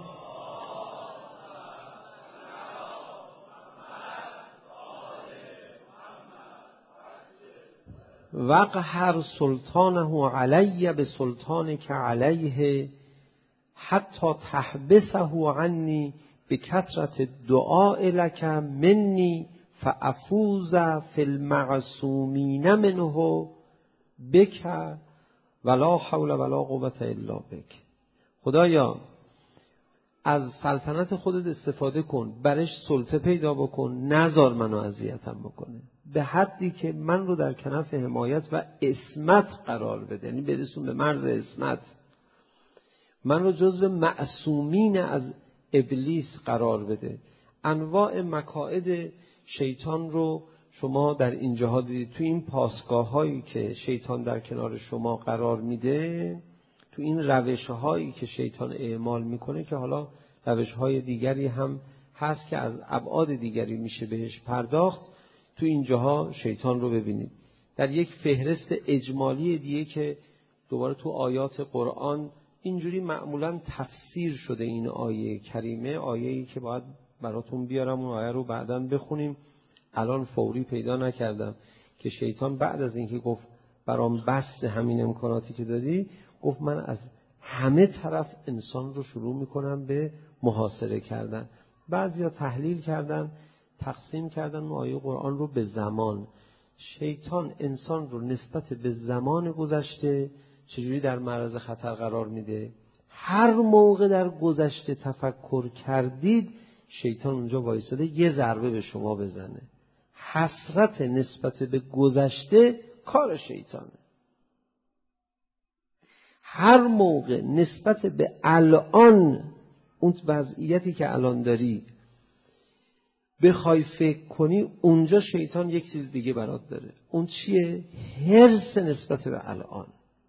وقهر سلطانه علی بسلطانک علیه حتی تحبسه عنی بکثرت دعاء لک منی فافوز فی المعصومین منه بک ولا حول ولا قوة الا بک. خدایا از سلطنت خودت استفاده کن، برش سلطه پیدا بکن، نذار منو اذیتم بکنه، به حدی که من رو در کنف حمایت و عصمت قرار بده، یعنی برسون به مرز عصمت، من رو جزو معصومین از ابلیس قرار بده. انواع مکائد شیطان رو شما در اینجاها دیدید، تو این پاسگاه هایی که شیطان در کنار شما قرار میده، تو این روش هایی که شیطان اعمال میکنه که حالا روش های دیگری هم هست که از ابعاد دیگری میشه بهش پرداخت، تو اینجاها شیطان رو ببینید. در یک فهرست اجمالی دیگه که دوباره تو آیات قرآن اینجوری معمولا تفسیر شده این آیه کریمه، آیه‌ای که باید براتون بیارم اون آیه رو بعداً بخونیم، الان فوری پیدا نکردم، که شیطان بعد از اینکه گفت برام بس همین امکاناتی که دادی، گفت من از همه طرف انسان رو شروع میکنم به محاصره کردن. بعضیا تحلیل کردن، تقسیم کردن اون آیه قرآن رو به زمان. شیطان انسان رو نسبت به زمان گذشته چجوری در معرض خطر قرار میده؟ هر موقع در گذشته تفکر کردید، شیطان اونجا وایساده یه ضربه به شما بزنه. حسرت نسبت به گذشته کار شیطانه. هر موقع نسبت به الان، اون وضعیتی که الان داری بخوای فکر کنی، اونجا شیطان یک چیز دیگه برات داره. اون چیه؟ حرص نسبت به الان.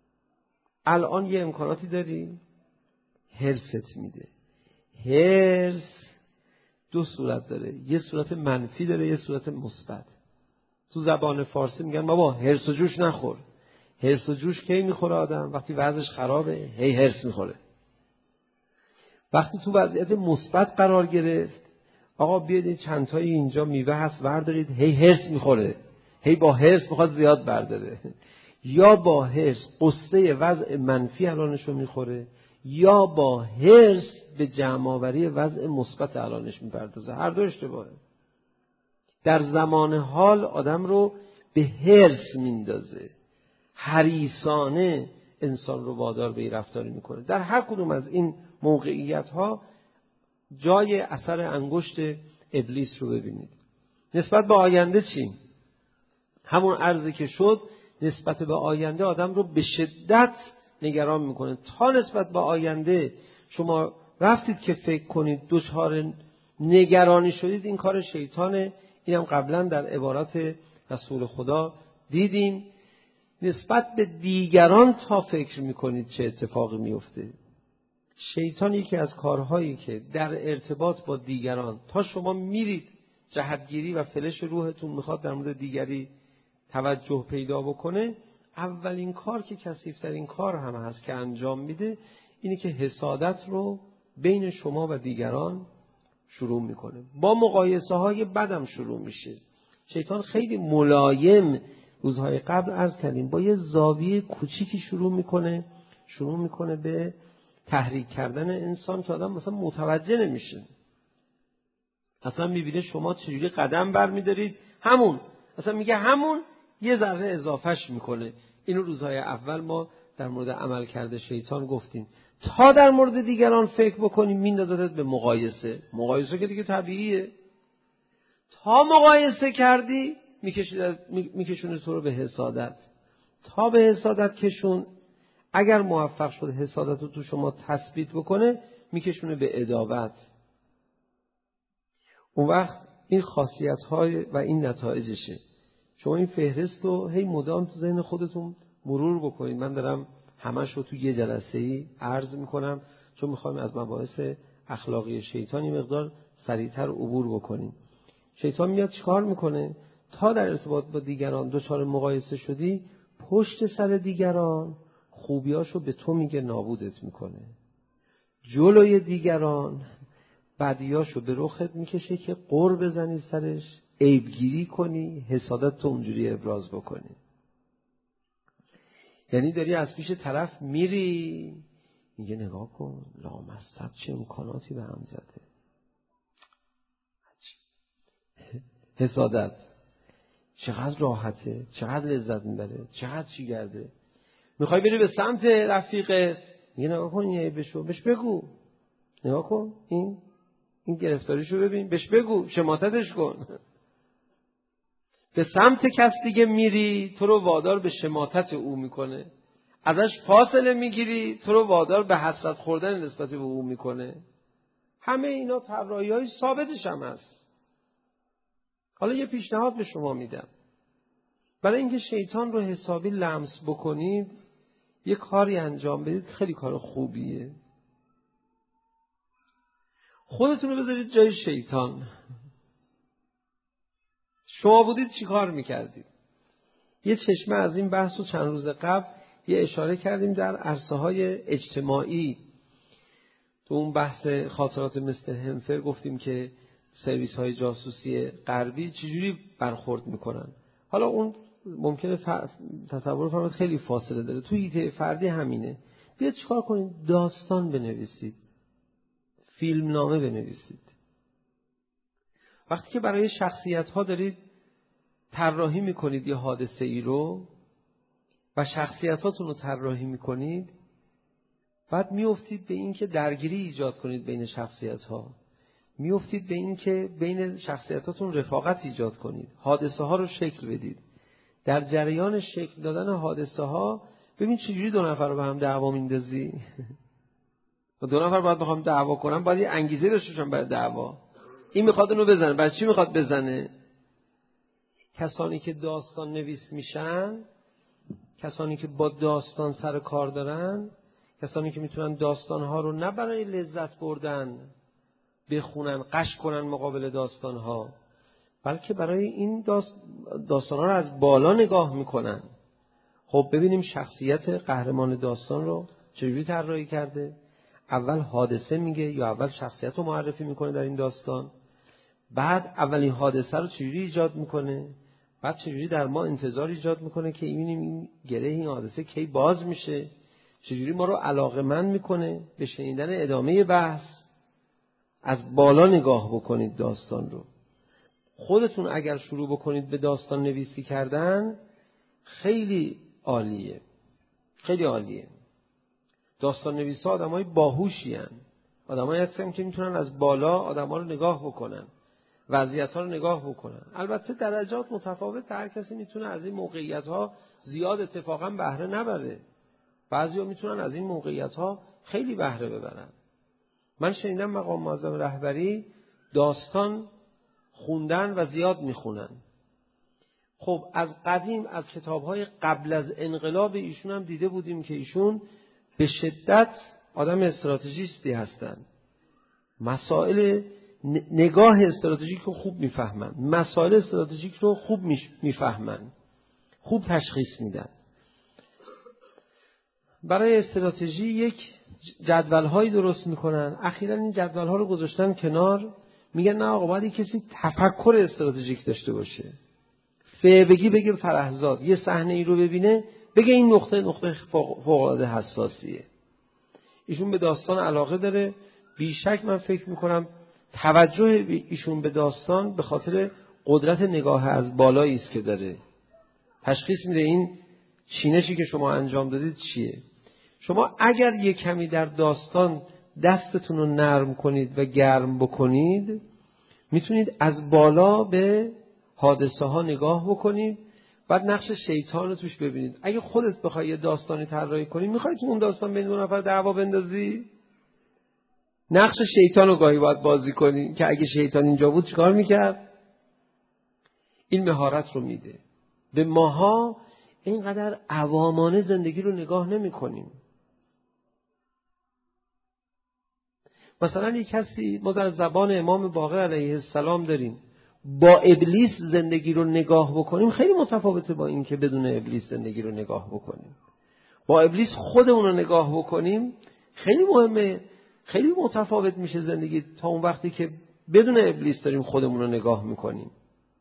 الان یه امکاناتی داری، حرصت میده. حرص دو صورت داره، یه صورت منفی داره، یه صورت مثبت. تو زبان فارسی میگن بابا حرص و جوش نخور. حرص و جوش کی میخوره آدم؟ وقتی وضعش خرابه، هی حرص میخوره. وقتی تو وضعیت مثبت قرار گرفت، آقا بیاید چند تایی اینجا میوه هست بردارید، هی حرص میخوره، هی با حرص میخواد زیاد برداره. یا با حرص قصه وضع منفی الانشو میخوره، یا با حرص به جمع‌آوری وضع مثبت الانش میپردازه. هر دو اشتباهه. در زمان حال آدم رو به حرص میندازه، حریصانه انسان رو وادار به این رفتاری میکنه. در هر کدوم از این موقعیت ها جای اثر انگشت ابلیس رو ببینید. نسبت به آینده چی؟ همون عرضی که شد، نسبت به آینده آدم رو به شدت نگران میکنه. تا نسبت به آینده شما رفتید که فکر کنید دچار نگرانی شدید، این کار شیطانه. اینم قبلا در عبارات رسول خدا دیدیم. نسبت به دیگران تا فکر میکنید چه اتفاقی میفته. شیطان یکی از کارهایی که در ارتباط با دیگران، تا شما میرید جهتگیری و فلش روحتون میخواد در مورد دیگری توجه پیدا بکنه، اولین کار که کثیف‌ترین کار هم هست که انجام میده، اینه که حسادت رو بین شما و دیگران شروع میکنه. با مقایسه های بدم شروع میشه. شیطان خیلی ملایم، روزهای قبل عرض کردیم، با یه زاویه کوچیکی شروع میکنه شروع میکنه به تحریک کردن انسان که آدم مثلا متوجه نمیشه. اصلا میبینه شما چجوری قدم برمیدارید، همون اصلا میگه همون یه ذره اضافهش میکنه. اینو روزهای اول ما در مورد عمل کرده شیطان گفتیم. تا در مورد دیگران فکر بکنیم میندازدت به مقایسه. مقایسه که دیگه طبیعیه. تا مقایسه کردی میکشونه تو رو به حسادت. تا به حسادت کشون، اگر موفق شد حسادت رو تو شما تثبیت بکنه، میکشونه به عداوت. اون وقت این خاصیت‌های و این نتایجشه. شما این فهرست رو هی مدام تو ذهن خودتون مرور بکنید. من دارم همش رو تو یه جلسه‌ای عرض میکنم، چون میخوایم از مباحث اخلاقی شیطانی مقدار سریعتر عبور بکنیم. شیطان میاد چیکار میکنه؟ تا در ارتباط با دیگران دچار مقایسه شدی، پشت سر دیگران خوبیاشو به تو میگه نابودت میکنه. جلوی دیگران بدیاشو به رخت میکشه که قر بزنی سرش، عیبگیری کنی، حسادت تو اونجوری ابراز بکنی. یعنی داری از پیش طرف میری، میگه نگاه کن لامصب چه امکاناتی به هم زده. حسادت چقدر راحته، چقدر لذت میبره، چقدر چی گرده. میخوای بری به سمت رفیقت، میگه نگاه کن یه بشو، بهش بگو نگاه کن این این گرفتاریشو ببین، بهش بگو، شماتتش کن. به سمت کس دیگه میری تو رو وادار به شماتت او میکنه، ازش فاصله میگیری تو رو وادار به حسرت خوردن نسبت به او میکنه. همه اینا طراحی‌های ثابتش هم هست. حالا یه پیشنهاد به شما میدم، برای اینکه شیطان رو حسابی لمس بکنید یه کاری انجام بدید، خیلی کار خوبیه. خودتون رو بذارید جای شیطان. شما بودید چی کار میکردید؟ یه چشمه از این بحث رو چند روز قبل یه اشاره کردیم در عرصه های اجتماعی. تو اون بحث خاطرات مستر هنفر گفتیم که سرویس های جاسوسی غربی چجوری برخورد میکنن. حالا اون ممکنه ف... تصور فرمایید خیلی فاصله داره، تو حیطه فردی همینه. بیاید چیکار کنید؟ داستان بنویسید، فیلم نامه بنویسید. وقتی که برای شخصیت ها دارید طراحی میکنید یه حادثه ای رو و شخصیتاتون رو طراحی میکنید، بعد میافتید به این که درگیری ایجاد کنید بین شخصیت ها، میافتید به این که بین شخصیتاتون رفاقت ایجاد کنید، حادثه ها رو شکل بدید. در جریان شکل دادن حادثه ها ببین چجوری دو نفر رو به هم دعوا میندازی. و دو نفر باید بخوام دعوا کنم باید یه انگیزه داشته باشن برای دعوا. این میخواد اونو بزنه، برای چی میخواد بزنه؟ کسانی که داستان نویس میشن، کسانی که با داستان سر کار دارن، کسانی که میتونن داستانها رو نه برای لذت بردن بخونن، قش کنن مقابل داستانها، بلکه برای این داست... داستانها رو از بالا نگاه میکنن. خب ببینیم شخصیت قهرمان داستان رو چجوری طراحی کرده. اول حادثه میگه یا اول شخصیت رو معرفی میکنه در این داستان، بعد اولین حادثه رو چجوری ایجاد میکنه، بعد چجوری در ما انتظار ایجاد میکنه که ببینیم این گره این حادثه کی باز میشه، چجوری ما رو علاقه‌مند میکنه به شنیدن ادامه بحث. از بالا نگاه بکنید داستان رو. خودتون اگر شروع بکنید به داستان نویسی کردن خیلی عالیه، خیلی عالیه. داستان نویسا آدمای باهوشی ان، آدمایی هستن که میتونن از بالا آدما رو نگاه بکنن، وضعیت‌ها رو نگاه بکنن. البته درجات متفاوت، هر کسی میتونه از این موقعیت‌ها زیاد اتفاقا بهره نبره. بعضیا میتونن از این موقعیت‌ها خیلی بهره ببرن. من شنیدم مقام معظم رهبری داستان خوندن و زیاد میخونن. خب از قدیم از کتاب‌های قبل از انقلاب ایشون هم دیده بودیم که ایشون به شدت آدم استراتژیستی هستن. مسائل نگاه استراتژیک رو خوب میفهمن، مسائل استراتژیک رو خوب میفهمن، خوب تشخیص میدن. برای استراتژی یک جدول‌هایی درست میکنن. اخیراً این جدول‌ها رو گذاشتن کنار، میگن نه آقا باید کسی تفکر استراتژیک داشته باشه. ف بگی بگه فرهزاد یه صحنه ای رو ببینه بگه این نقطه نقطه فوق‌العاده حساسیه. ایشون به داستان علاقه داره. بیشک من فکر میکنم توجه ایشون به داستان به خاطر قدرت نگاه از بالایی است که داره. تشخیص میده این چینشی که شما انجام دادید چیه. شما اگر یک کمی در داستان دستتون رو نرم کنید و گرم بکنید، میتونید از بالا به حادثه ها نگاه بکنید، بعد نقش شیطان رو توش ببینید. اگه خودت بخوای یه داستانی طراحی کنی، میخوای تو اون داستان بین دو نفر دعوا بندازی؟ نقش شیطان رو گاهی باید بازی کنی که اگه شیطان اینجا بود چیکار میکرد؟ این مهارت رو میده. به ماها اینقدر عوامانه زندگی رو نگاه نمی کنیم. مثلا یک کسی، ما در زبان امام باقر علیه السلام داریم، با ابلیس زندگی رو نگاه بکنیم خیلی متفاوته با این که بدون ابلیس زندگی رو نگاه بکنیم. با ابلیس خودمون رو نگاه بکنیم خیلی مهمه، خیلی متفاوت میشه زندگی تا اون وقتی که بدون ابلیس داریم خودمون رو نگاه میکنیم.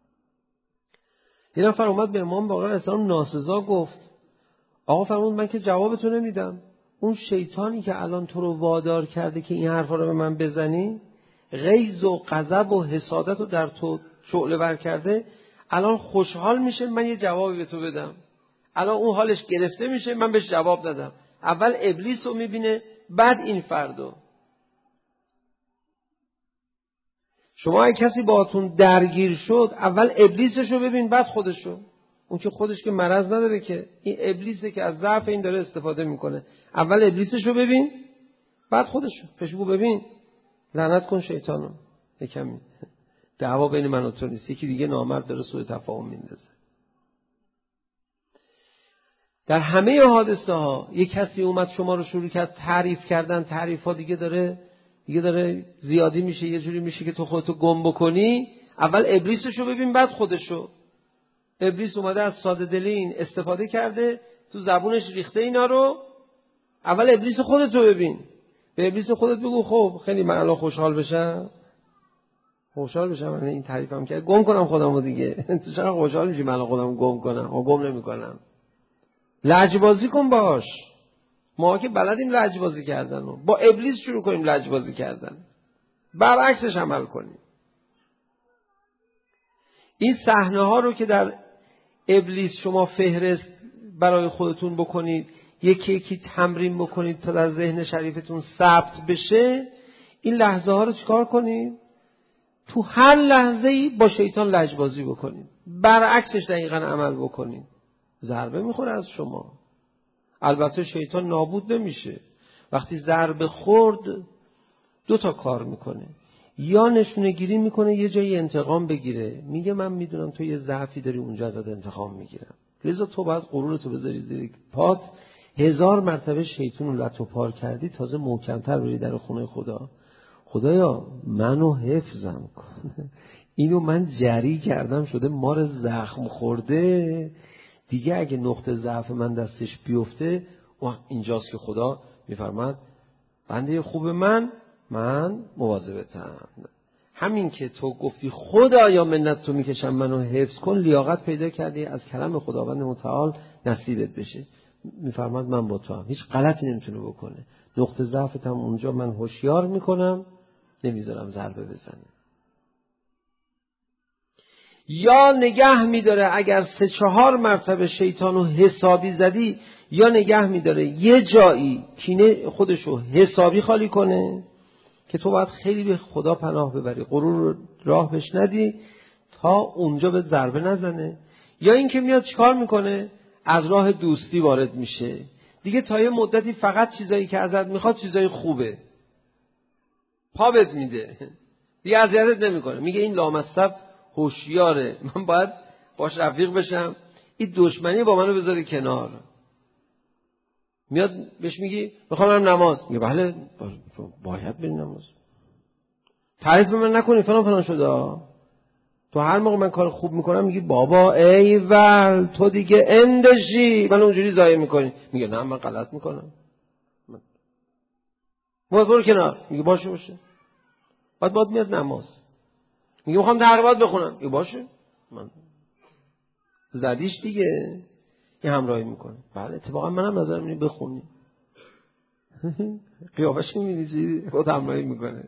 یه نفر اومد به امام باقر علیه السلام ناسزا گفت. آقا فرمود من که جوابتو نمیدم. اون شیطانی که الان تو رو وادار کرده که این حرفا رو به من بزنی، غیظ و غضب و حسادت رو در تو شعله ور کرده، الان خوشحال میشه من یه جوابی به تو بدم. الان اون حالش گرفته میشه من بهش جواب ندم. اول ابلیس رو میبینه، بعد این فردو. شما اگه کسی باهاتون درگیر شد، اول ابلیسش رو ببین، بعد خودشو. اون که خودش که مرض نداره که، این ابلیسه که از ضعف این داره استفاده میکنه. اول ابلیسش رو ببین، بعد خودشو. پشبو ببین، لعنت کن شیطانو. یکمی دعوا بین من و تو نیست، یکی دیگه نامرد داره سوء تفاهم میندازه. در همه حادثه ها یک کسی اومد شما رو شروع کرد تعریف کردن، تعریف ها دیگه داره دیگه داره زیادی میشه، یه جوری میشه که تو خودتو گم بکنی. اول ابلیسشو ببین، بعد خودشو. ابلیس اومده از ساده دلی این استفاده کرده، تو زبونش ریخته اینا رو. اول ابلیس خودتو ببین، به ابلیس خودت بگو خب خیلی من الان خوشحال بشم، خوشحال بشم من این تعریفم کرد، گم کنم خودمو دیگه. تو چقدر خوشحال میشی من خودمو گم کنم؟ و گم نمیکنم. لجبازی کن باش. ما که بلدیم لجبازی کردن رو. با ابلیس شروع کنیم لجبازی کردن، برعکسش عمل کنیم. این صحنه ها رو که در ابلیس شما فهرست برای خودتون بکنید، یکی یکی تمرین بکنید تا در ذهن شریفتون ثبت بشه. این لحظه ها رو چیکار کنید؟ تو هر لحظه ای با شیطان لجبازی بکنید، برعکسش دقیقاً عمل بکنید. ضربه میخوره از شما. البته شیطان نابود نمیشه. وقتی ضربه خورد دو تا کار میکنه. یا نشونه گیری میکنه یه جایی انتقام بگیره، میگه من میدونم تو یه ضعفی داری اونجا ازت انتقام میگیرم، لذا تو باید غرورتو بذاری زیر پات. هزار مرتبه شیطان رو لطو پار کردی، تازه محکمتر بری در خونه خدا. خدایا منو حفظم کن، اینو من جری کردم شده مار زخم خورده دیگه، اگه نقطه ضعف من دستش بیفته وقت اینجاست که خدا میفرماد بنده خوب من من مواظبتم. همین که تو گفتی خدایا منت تو میکشم منو حفظ کن، لیاقت پیدا کردی از کلام خداوند متعال نصیبت بشه. میفرماد من با تو هم، هیچ غلطی نمیتونه بکنه. نقطه ضعفت هم اونجا من هوشیار میکنم، نمیذارم ضربه بزنه. یا نگه میداره اگر سه چهار مرتبه شیطانو حسابی زدی، یا نگه میداره یه جایی کینه خودشو حسابی خالی کنه که تو باید خیلی به خدا پناه ببری، غرور راه بش ندی تا اونجا به ضربه نزنه. یا اینکه میاد چیکار میکنه؟ از راه دوستی وارد میشه دیگه، تا یه مدتی فقط چیزایی که ازت میخواد چیزای خوبه، پا بهت میده دیگه، اذیتت نمیکنه. میگه این لامصب هوشیاره، من باید باش رفیق بشم، این دشمنی با منو بذاره کنار. میاد بهش میگی میخوام برم نماز، میگه بله باید بری نماز. تعریف به من نکنی فلان فلان شده. تو هر موقع من کار خوب میکنم میگی بابا ایول تو دیگه اندشی، من اونجوری ضایع میکنی. میگه نه من غلط میکنم، باید برو کنار. میگه باشه باشه. بعد باید میاد نماز، میگه میخوام تقریبات بخونم. میگه باشه من زدیش دیگه، این همراهی میکنه. بله اتفاقا منم نظرم اینه بخونی. قیافش میبینی چی؟ خود همراهی میکنه.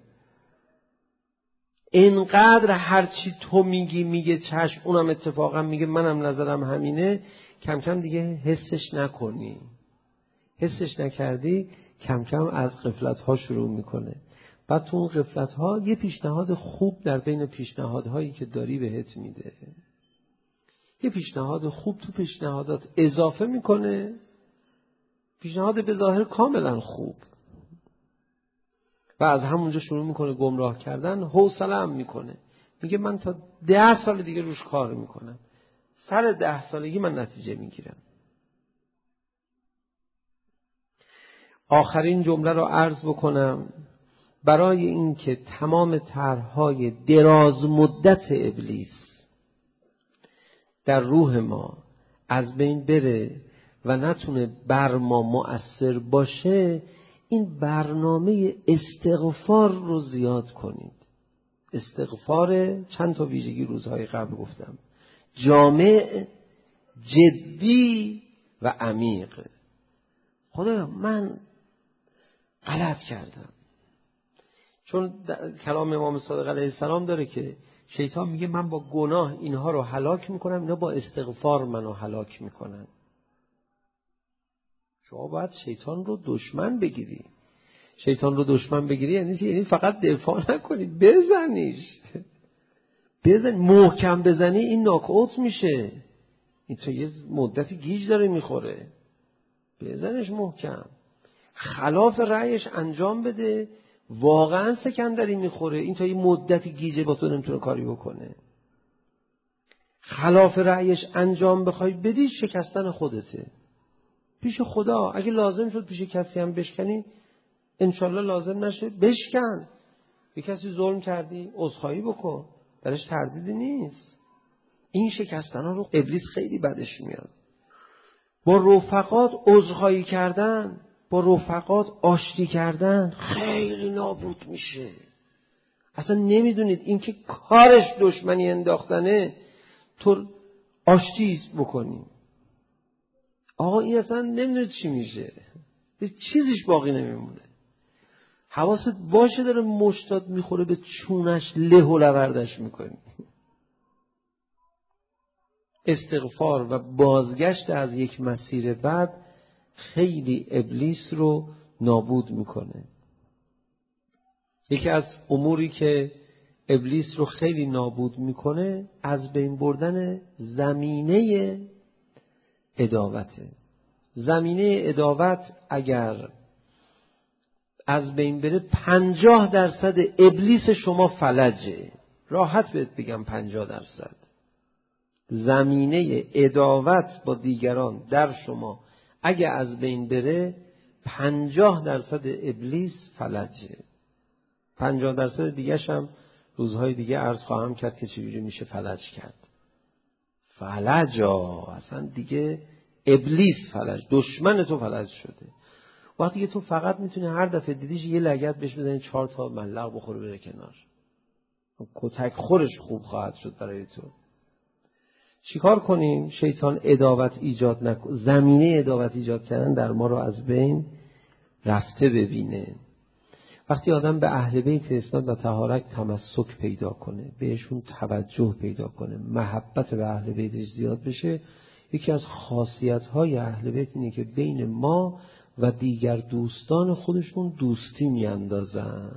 اینقدر هرچی تو میگی میگه چشم، اونم اتفاقا میگه منم نظرم همینه، کم کم دیگه حسش نکنی. حسش نکردی کم کم از غفلت ها شروع میکنه. بعد تو اون غفلت ها یه پیشنهاد خوب در بین پیشنهادهایی که داری بهت میده، یه پیشنهاد خوب تو پیشنهادات اضافه میکنه، پیشنهاد به ظاهر کاملا خوب، و از همونجا شروع میکنه گمراه کردن. حوصله هم میکنه، میگه من تا ده سال دیگه روش کار میکنم، سر ده سالگی من نتیجه میگیرم. آخرین جمله رو عرض بکنم برای این که تمام طرح‌های دراز مدت ابلیس در روح ما از بین بره و نتونه بر ما مؤثر باشه. این برنامه استغفار رو زیاد کنید. استغفار چند تا ویژگی روزهای قبل گفتم، جامع، جدی و عمیق. خدایا من غلط کردم، چون کلام امام صادق علیه السلام داره که شیطان میگه من با گناه اینها رو هلاک میکنم، اینا با استغفار منو هلاک میکنن. شما باید شیطان رو دشمن بگیری. شیطان رو دشمن بگیری یعنی چی؟ یعنی فقط دفاع نکنی، بزنیش. بزن، محکم بزنی این ناک اوت میشه. این تا یه مدتی گیج داره میخوره. بزنش محکم. خلاف رأیش انجام بده، واقعا سکندری میخوره. این تا یه مدتی گیجه، با تو نمیتونه کاری بکنه. خلاف رأیش انجام بخوای بدی، شکستن خودته. پیش خدا اگه لازم شد پیش کسی هم بشکنی، انشالله لازم نشه بشکن. به کسی ظلم کردی، عذرخواهی بکن، درش تردیدی نیست. این شکستن ها رو ابلیس خیلی بدش میاد. با رفقات عذرخواهی کردن، با رفقات آشتی کردن خیلی نابود میشه. اصلا نمیدونید این که کارش دشمنی انداختنه، تو آشتی بکنی. آقا این اصلا نمیدونید چی میشه، چیزیش باقی نمیمونه. حواست باشه داره مشتات میخوره به چونش، له و لوردش میکنی. استغفار و بازگشت از یک مسیر بد خیلی ابلیس رو نابود میکنه. یکی از اموری که ابلیس رو خیلی نابود میکنه از بین بردن زمینه عداوته. زمینه عداوت اگر از بین بره، پنجاه درصد ابلیس شما فلجه. راحت بهت بگم پنجاه درصد زمینه عداوت با دیگران در شما اگه از بین بره، پنجاه درصد ابلیس فلجه. پنجاه درصد دیگه‌ش هم روزهای دیگه عرض خواهم کرد که چجوری میشه فلج کرد. فلجا اصلا دیگه ابلیس فلج، دشمن تو فلج شده. وقتی که تو فقط میتونی هر دفعه دیدیش یه لگد بهش بزنی، چهار تا ملق بخوره بره کنار. کتک خورش خوب خواهد شد برای تو. چیکار کنیم؟ شیطان عداوت ایجاد نکنه، زمینه عداوت ایجاد کردن در ما رو از بین رفته ببینه. وقتی آدم به اهل بیت اسمت و طهارت تمسک پیدا کنه، بهشون توجه پیدا کنه، محبت به اهل بیتش زیاد بشه، یکی از خاصیت‌های اهل بیت اینه که بین ما و دیگر دوستان خودشون دوستی میاندازن،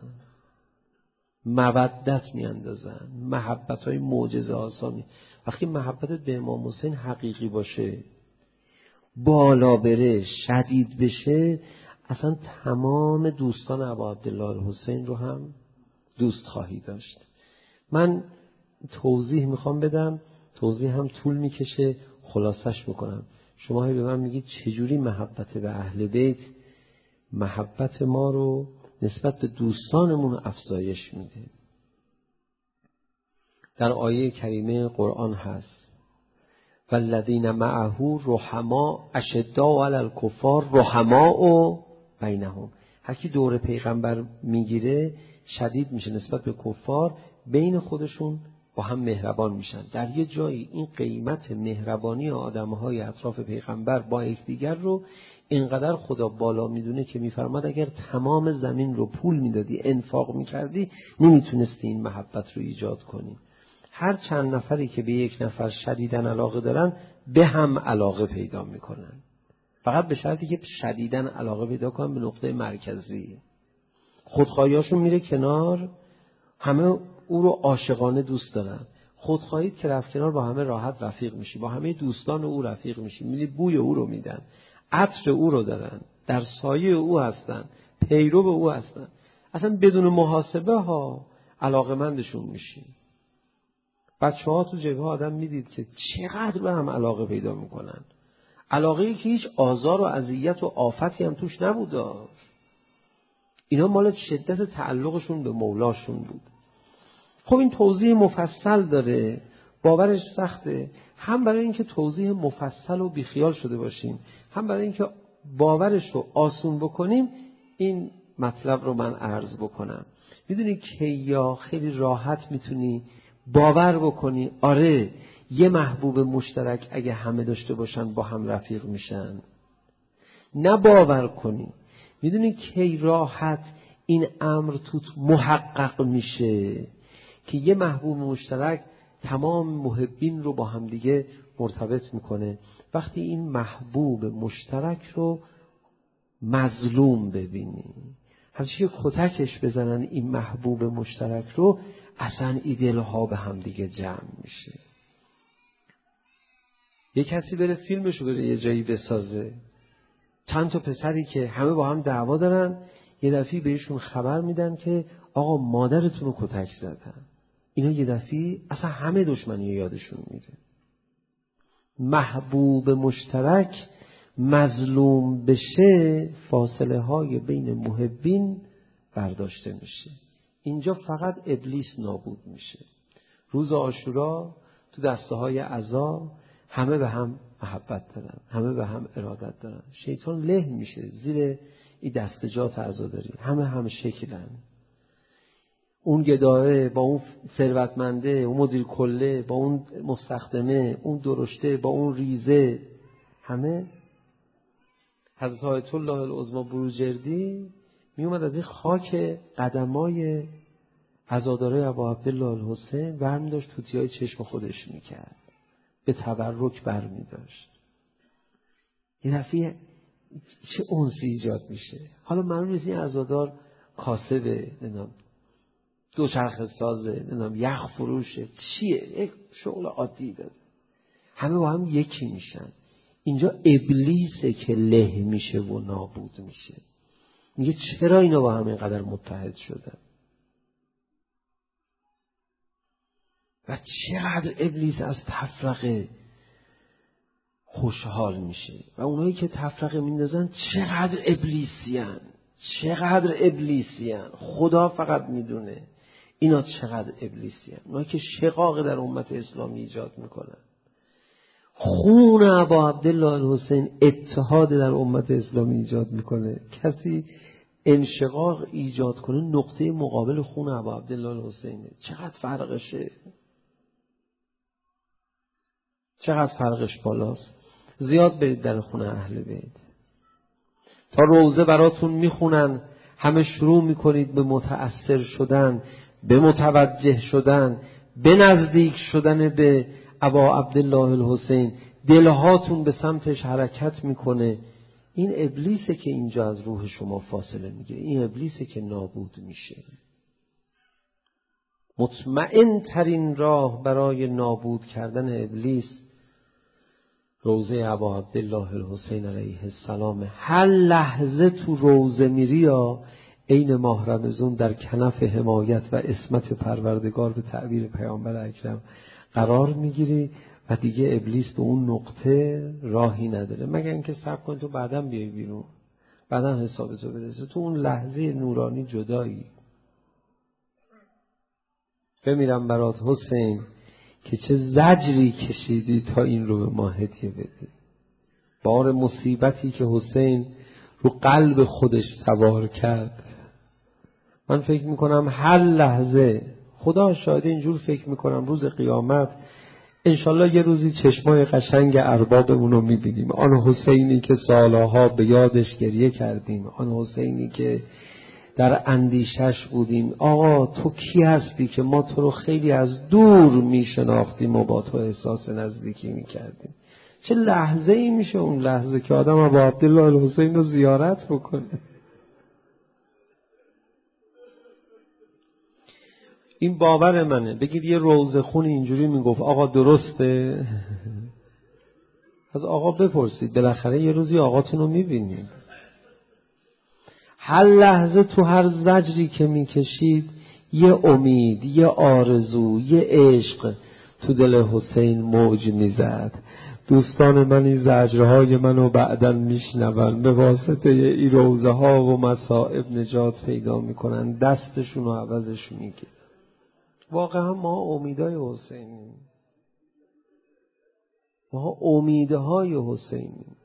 مودت میاندازن، محبت‌های معجزه آسا. وقتی محبتت به امام حسین حقیقی باشه، بالا بره، شدید بشه، اصلا تمام دوستان ابا عبدالله حسین رو هم دوست خواهی داشت. من توضیح میخوام بدم، توضیح هم طول میکشه، خلاصش میکنم. شما به من میگید چجوری محبت به اهل بیت محبت ما رو نسبت به دوستانمون افزایش میده. در آیه کریمه قرآن هست والذین معه رحماء اشداء علی الکفار رحماء بینهم. هر کی دور پیغمبر میگیره شدید میشه نسبت به کفار، بین خودشون با هم مهربان میشن. در یه جایی این قیمت مهربانی آدمهای اطراف پیغمبر با یکدیگر رو اینقدر خدا بالا میدونه که میفرماد اگر تمام زمین رو پول میدادی، انفاق میکردی، نمیتونستی این محبت رو ایجاد کنی. هر چند نفری که به یک نفر شدیداً علاقه دارن، به هم علاقه پیدا میکنن. فقط به شرطی که شدیداً علاقه پیدا کنن به نقطه مرکزی. خودخواهیاشون میره کنار، همه او رو عاشقانه دوست دارن. خودخواهیت که رفت کنار، با همه راحت رفیق میشی، با همه دوستان او رفیق میشی، میلی بوی او رو میدن، عطر او رو دارن، در سایه او هستن، پیرو به او هستن. اصلا بدون محاسبه ها علاقمندشون میشی. بچه ها تو جبهه آدم میدید که چقدر به هم علاقه پیدا میکنن. علاقه‌ای که هیچ آزار و اذیت و آفتی هم توش نبود. اینا مال شدت تعلقشون به مولاشون بود. خب این توضیح مفصل داره، باورش سخته، هم برای اینکه توضیح مفصل و بیخیال شده باشیم، هم برای اینکه باورش رو آسون بکنیم. این مطلب رو من عرض بکنم. میدونی که یا خیلی راحت میتونی باور بکنی آره یه محبوب مشترک اگه همه داشته باشن با هم رفیق میشن. نه باور کنی. میدونی که راحت این امر توت محقق میشه که یه محبوب مشترک تمام محبین رو با هم دیگه مرتبط میکنه. وقتی این محبوب مشترک رو مظلوم ببینی، هرچی که کتکش بزنن این محبوب مشترک رو، اصلا این دلها به هم دیگه جمع میشه. یه کسی بره فیلمشو بره یه جایی بسازه، چند تا پسری که همه با هم دعوا دارن، یه دفعه بهشون خبر میدن که آقا مادرتون رو کتک زدن. اینا یه دفعه اصلا همه دشمنی یادشون میره. محبوب مشترک مظلوم بشه، فاصله های بین محبین برداشته میشه. اینجا فقط ابلیس نابود میشه. روز عاشورا تو دسته های عزا همه به هم محبت دارن، همه به هم ارادت دارن. شیطان له میشه زیر این دستجات عزاداری، همه هم شکلن. اون گداره با اون ثروتمنده، اون مدیر کله با اون مستخدمه، اون درشته با اون ریزه، همه. حضرت آیت الله العظمی بروجردی می اومد از این خاک قدمای عزاداره ابا عبدالله الحسین برمی داشت، توتیای چشم خودش میکرد، به تبرک برمی داشت. این دفعه چه انسی ایجاد میشه. حالا معلوم نیست این عزادار کاسبه، نمیدونم دوچرخه سازه، نمیدونم یخ فروشه، چیه، یک شغل عادی داره، همه با هم یکی میشن. اینجا ابلیسه که له میشه و نابود میشه. میگه چرا اینا با هم اینقدر متحد شدن و چقدر ابلیس از تفرقه خوشحال میشه و اونایی که تفرقه میندازن چقدر ابلیسیان، چقدر ابلیسیان. خدا فقط میدونه اینا چقدر ابلیسیان. اونایی که شقاق در امت اسلامی ایجاد میکنن. خون ابا عبدالله الحسین اتحاد در امت اسلامی ایجاد میکنه. کسی انشقاق ایجاد کنه نقطه مقابل خون ابا عبدالله الحسینه. چقدر فرقشه، چقدر فرقش بالاست. زیاد برید در خونه اهل بیت، تا روزه براتون میخونن، همه شروع میکنید به متأثر شدن، به متوجه شدن، به نزدیک شدن به ابا عبدالله الحسین. دلهاتون به سمتش حرکت میکنه. این ابلیسه که اینجا از روح شما فاصله میگیره. این ابلیسه که نابود میشه. مطمئن ترین راه برای نابود کردن ابلیس روزه ابا عبدالله الحسین علیه السلام. هر لحظه تو روزه میری یا عین ماه رمضان در کنف حمایت و عصمت پروردگار به تعبیر پیامبر اکرم قرار میگیری و دیگه ابلیس به اون نقطه راهی نداره، مگر اینکه صبر کن تو بعداً بیای بیرون، بعداً حسابتو برسه. تو اون لحظه نورانی جدایی. بمیرم برات حسین که چه زجری کشیدی تا این رو به ما هدیه بدی. بار مصیبتی که حسین رو قلب خودش سوار کرد. من فکر میکنم هر لحظه، خدا شاهد، اینجور فکر میکنم روز قیامت انشالله یه روزی چشمای قشنگ اربابمون رو میبینیم. آن حسینی که سالها به یادش گریه کردیم، آن حسینی که در اندیشش بودیم. آقا تو کی هستی که ما تو رو خیلی از دور میشناختیم و با تو احساس نزدیکی میکردیم. چه لحظه ای میشه اون لحظه که آدم ابا عبدالله الحسین رو زیارت بکنه. این باور منه. بگید یه روزه خون اینجوری میگفت آقا درسته؟ از آقا بپرسید، بالاخره یه روزی آقاتون رو میبینید. هر لحظه تو هر زجری که میکشید یه امید، یه آرزو، یه عشق تو دل حسین موج میزد. دوستان من این زجرهای منو بعداً میشنون، به واسطه این روزه ها و مصائب نجات پیدا میکنن، دستشون رو عوضش میگیره. واقعا ما امیدهای حسینیم، ما امیدهای حسینیم.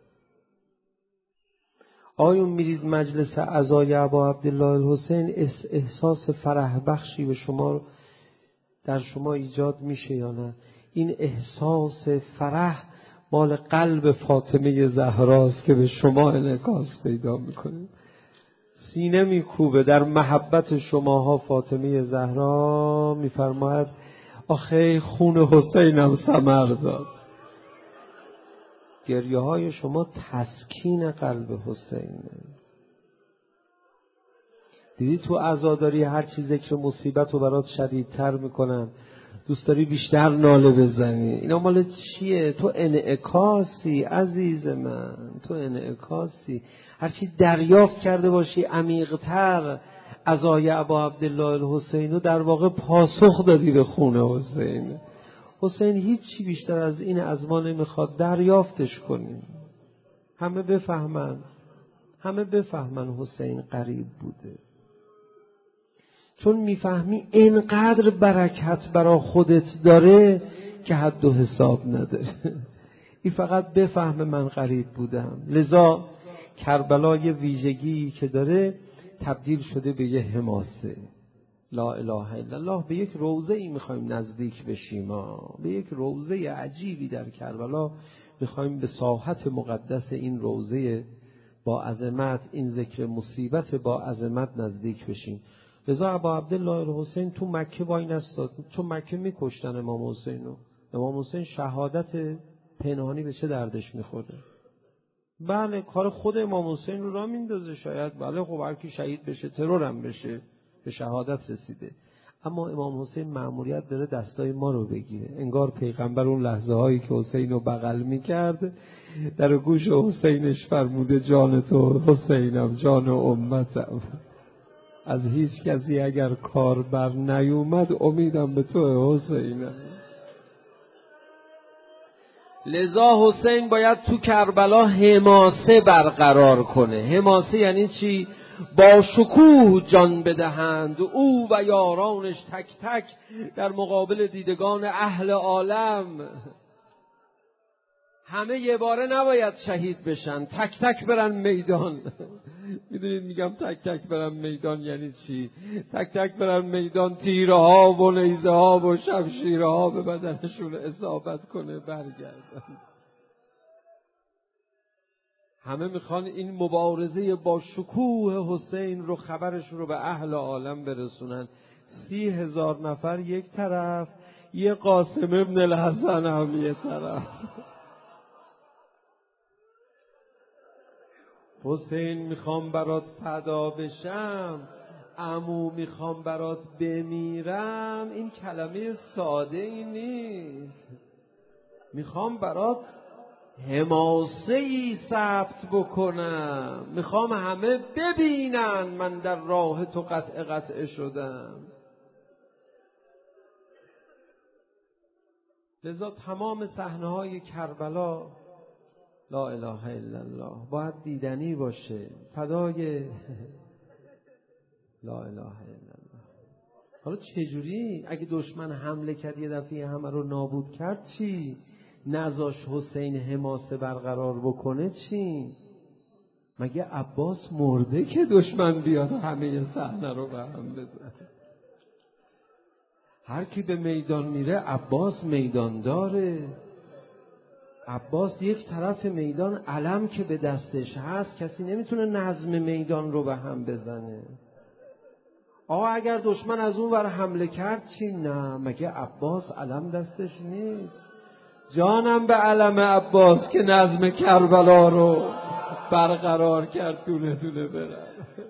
آیا میرید مجلس عزای ابا عبدالله الحسین احساس فرح بخشی به شما در شما ایجاد میشه یا نه؟ این احساس فرح مال قلب فاطمه زهراست که به شما انعکاس پیدا میکنه. سینه میکوبه در محبت شماها. فاطمه زهرا میفرماید آخه خون حسینم ثمر داد. گریه های شما تسکین قلب حسینه. دیدی تو عزاداری هر چی ذکر مصیبت رو برات شدیدتر میکنن، دوست داری بیشتر ناله بزنی. اینا مال چیه؟ تو انعکاسی عزیز من، تو انعکاسی. هرچی دریافت کرده باشی عمیق‌تر عزای ابا عبدالله الحسین رو در واقع پاسخ دادی به خون حسین. حسین هیچی بیشتر از این از ما نمیخواد، دریافتش کنیم. همه بفهمن، همه بفهمن حسین قریب بوده. چون میفهمی اینقدر برکت برا خودت داره که حد و حساب نداره. این فقط بفهمه من قریب بودم. لذا کربلا یه ویژگی که داره تبدیل شده به یه حماسه. لا اله الا الله. به یک روضه ای میخوایم نزدیک بشیم، ما به یک روضه عجیبی در کربلا میخوایم به ساحت مقدس این روضه با عظمت، این ذکر مصیبت با عظمت نزدیک بشیم. لذا ابا عبدالله الحسین تو مکه وای نستاد، چون مکه میکشتن امام حسین رو. امام حسین شهادت پنهانی به چه دردش میخوره؟ بله کار خود امام حسین رو را میندازه شاید، بله خب هر کی شهید بشه ترورم بشه، به شهادت رسیده. اما امام حسین مأموریت داره دستای ما رو بگیره. انگار پیغمبر اون لحظه هایی که حسین رو بغل میکرد در گوش حسینش فرموده جان تو حسینم، جان امتم، از هیچ کسی اگر کار بر نیومد امیدم به تو حسینم. لذا حسین باید تو کربلا حماسه برقرار کنه. حماسه یعنی چی؟ با شکوه جان بدهند او و یارانش تک تک در مقابل دیدگان اهل عالم. همه یه باره نباید شهید بشن، تک تک برن میدان. میدونید میگم تک تک برن میدان یعنی چی؟ تک تک برن میدان، تیره ها و نیزه ها و شمشیره ها به بدنشون اصابت کنه برگردن. همه میخوان این مبارزه با شکوه حسین رو، خبرش رو به اهل عالم برسونن. سی هزار نفر یک طرف، یه قاسم ابن الحسن هم یه طرف. حسین میخوام برات فدا بشم، عمو میخوام برات بمیرم، این کلمه ساده ای نیست. میخوام برات حماسه ای ثبت بکنم، میخوام همه ببینن من در راه تو قطع قطع شدم. لذا تمام صحنه‌های کربلا لا اله الا الله باید دیدنی باشه. فدای لا اله الا الله. حالا چجوری؟ اگه دشمن حمله کرد یه دفعه همه رو نابود کرد چی؟ نذاش حسین حماسه برقرار بکنه چی؟ مگه عباس مرده که دشمن بیاد همه صحنه رو به هم بزنه؟ هر کی به میدان میره عباس میدان داره. عباس یک طرف میدان علم که به دستش هست، کسی نمیتونه نظم میدان رو به هم بزنه. آقا اگر دشمن از اون ور حمله کرد چی؟ نه، مگه عباس علم دستش نیست؟ جانم به علم عباس که نظم کربلا رو برقرار کرد، دونه دونه برن.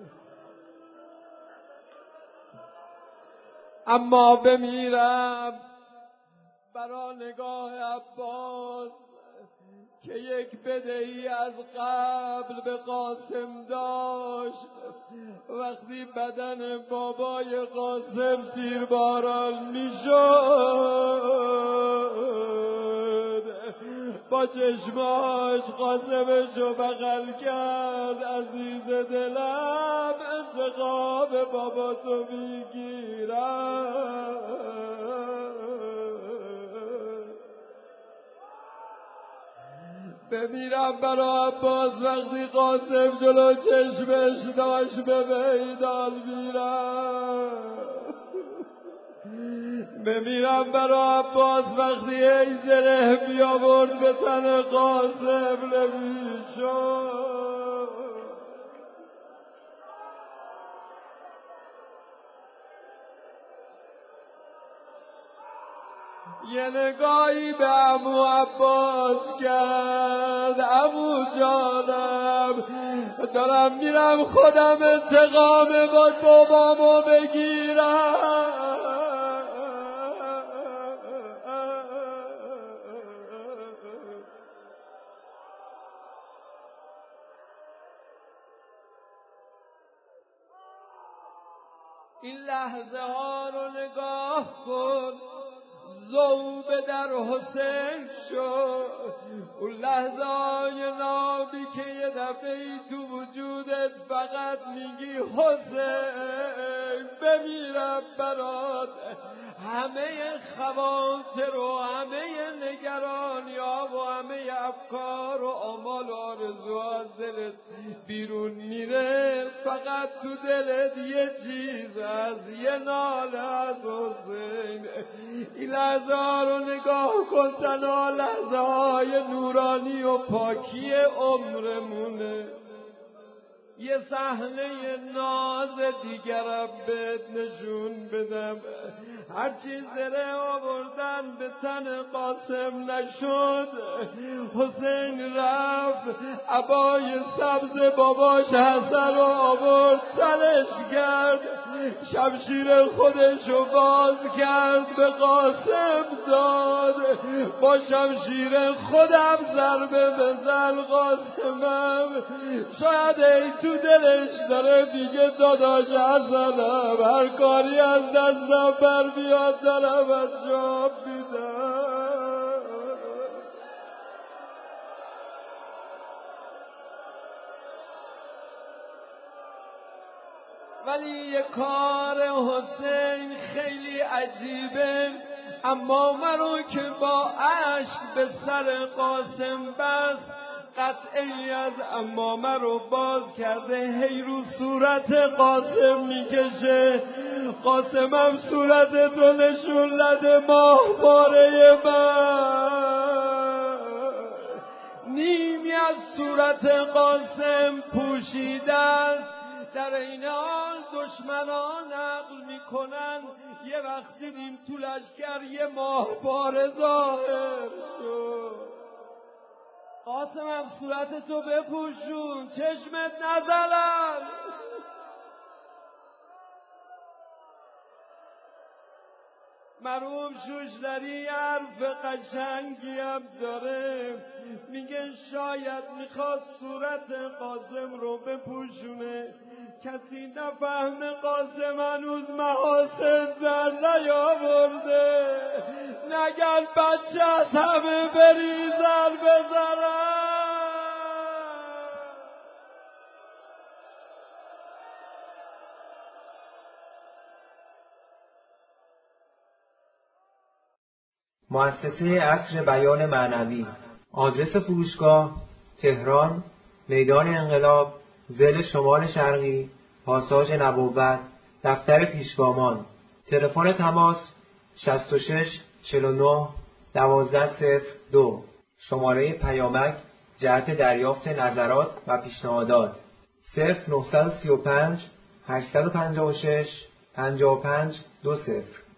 اما بمیرم برا نگاه عباس که یک بدهی از قبل به قاسم داشت. وقتی بدن بابای قاسم تیرباران میشد، با چشماش قاسمشو بغل کرد. عزیز دلم انتقام بابا تو میگیرم. بمیرم برا عباس وقتی قاسم جلو چشمش داشت به میدان میرم. بمیرم برا عباس وقتی ای زره بیاورد به تن قاسم نمیشد. یه نگاهی به عمو عباس کرد. عمو جانم دارم میرم خودم انتقام با بابامو بگیرم. این لحظه ها رو نگاه کن، ذوب در حسین شد. اون لحظه های نابی که یه دفعه تو وجودت فقط میگی حسین بمیرم برات. همه خواطر و همه نگرانی ها و همه افکار و آمال و آرزوها از دلت بیرون میره، فقط تو دلت یه چیز از یه ناله از حسین. این لحظه ها رو نگاه کن، تنها لحظه های نورانی و پاکی عمرمونه. یه صحنه ناز دیگرم بهت نشون بدم. هرچی زره آوردن به تن قاسم نشد، حسین رفت عبای سبز باباش حسن رو آورد تنش کرد، شمشیر خودشو باز کرد به قاسم داد. با شمشیر خودم ضربه بزن قاسمم. شاید ای تو دلش داره دیگه داداش حسنم، هر کاری از دستم بر بیاد دارم انجام میدم. ولی یه کار حسین خیلی عجیبه، اما منو که با عشق به سر قاسم بست، قطعی از امامه رو باز کرده، هی رو صورت قاسم میکشه. قاسمم صورت تو نشون نده ماهواره من. نیمی از صورت قاسم پوشیده است، در این حال دشمنان نقل میکنن یه وقت دیدیم تو لشکر یه ماهواره ظاهر شد. قاسمم صورت تو بپوشون، چشمت نزلم. مرحوم شوشتری حرف قشنگی هم داره، میگه شاید میخواد صورت قاسم رو بپوشونه، کسی نفهمه قاسم هنوز محاسن در نیاورده، نگن بچه از همه بریزن بزنن. مؤسسه عصر بیان معنوی. آدرس فروشگاه: تهران، میدان انقلاب، ضلع شمال شرقی، پاساژ نبوت، دفتر پیشگامان. تلفن تماس: شصت و شش چهل و نه دوازده صفر دو. شماره پیامک جهت دریافت نظرات و پیشنهادات: صفر نه سه پنج هشت پنج شش پنج پنج دو صفر.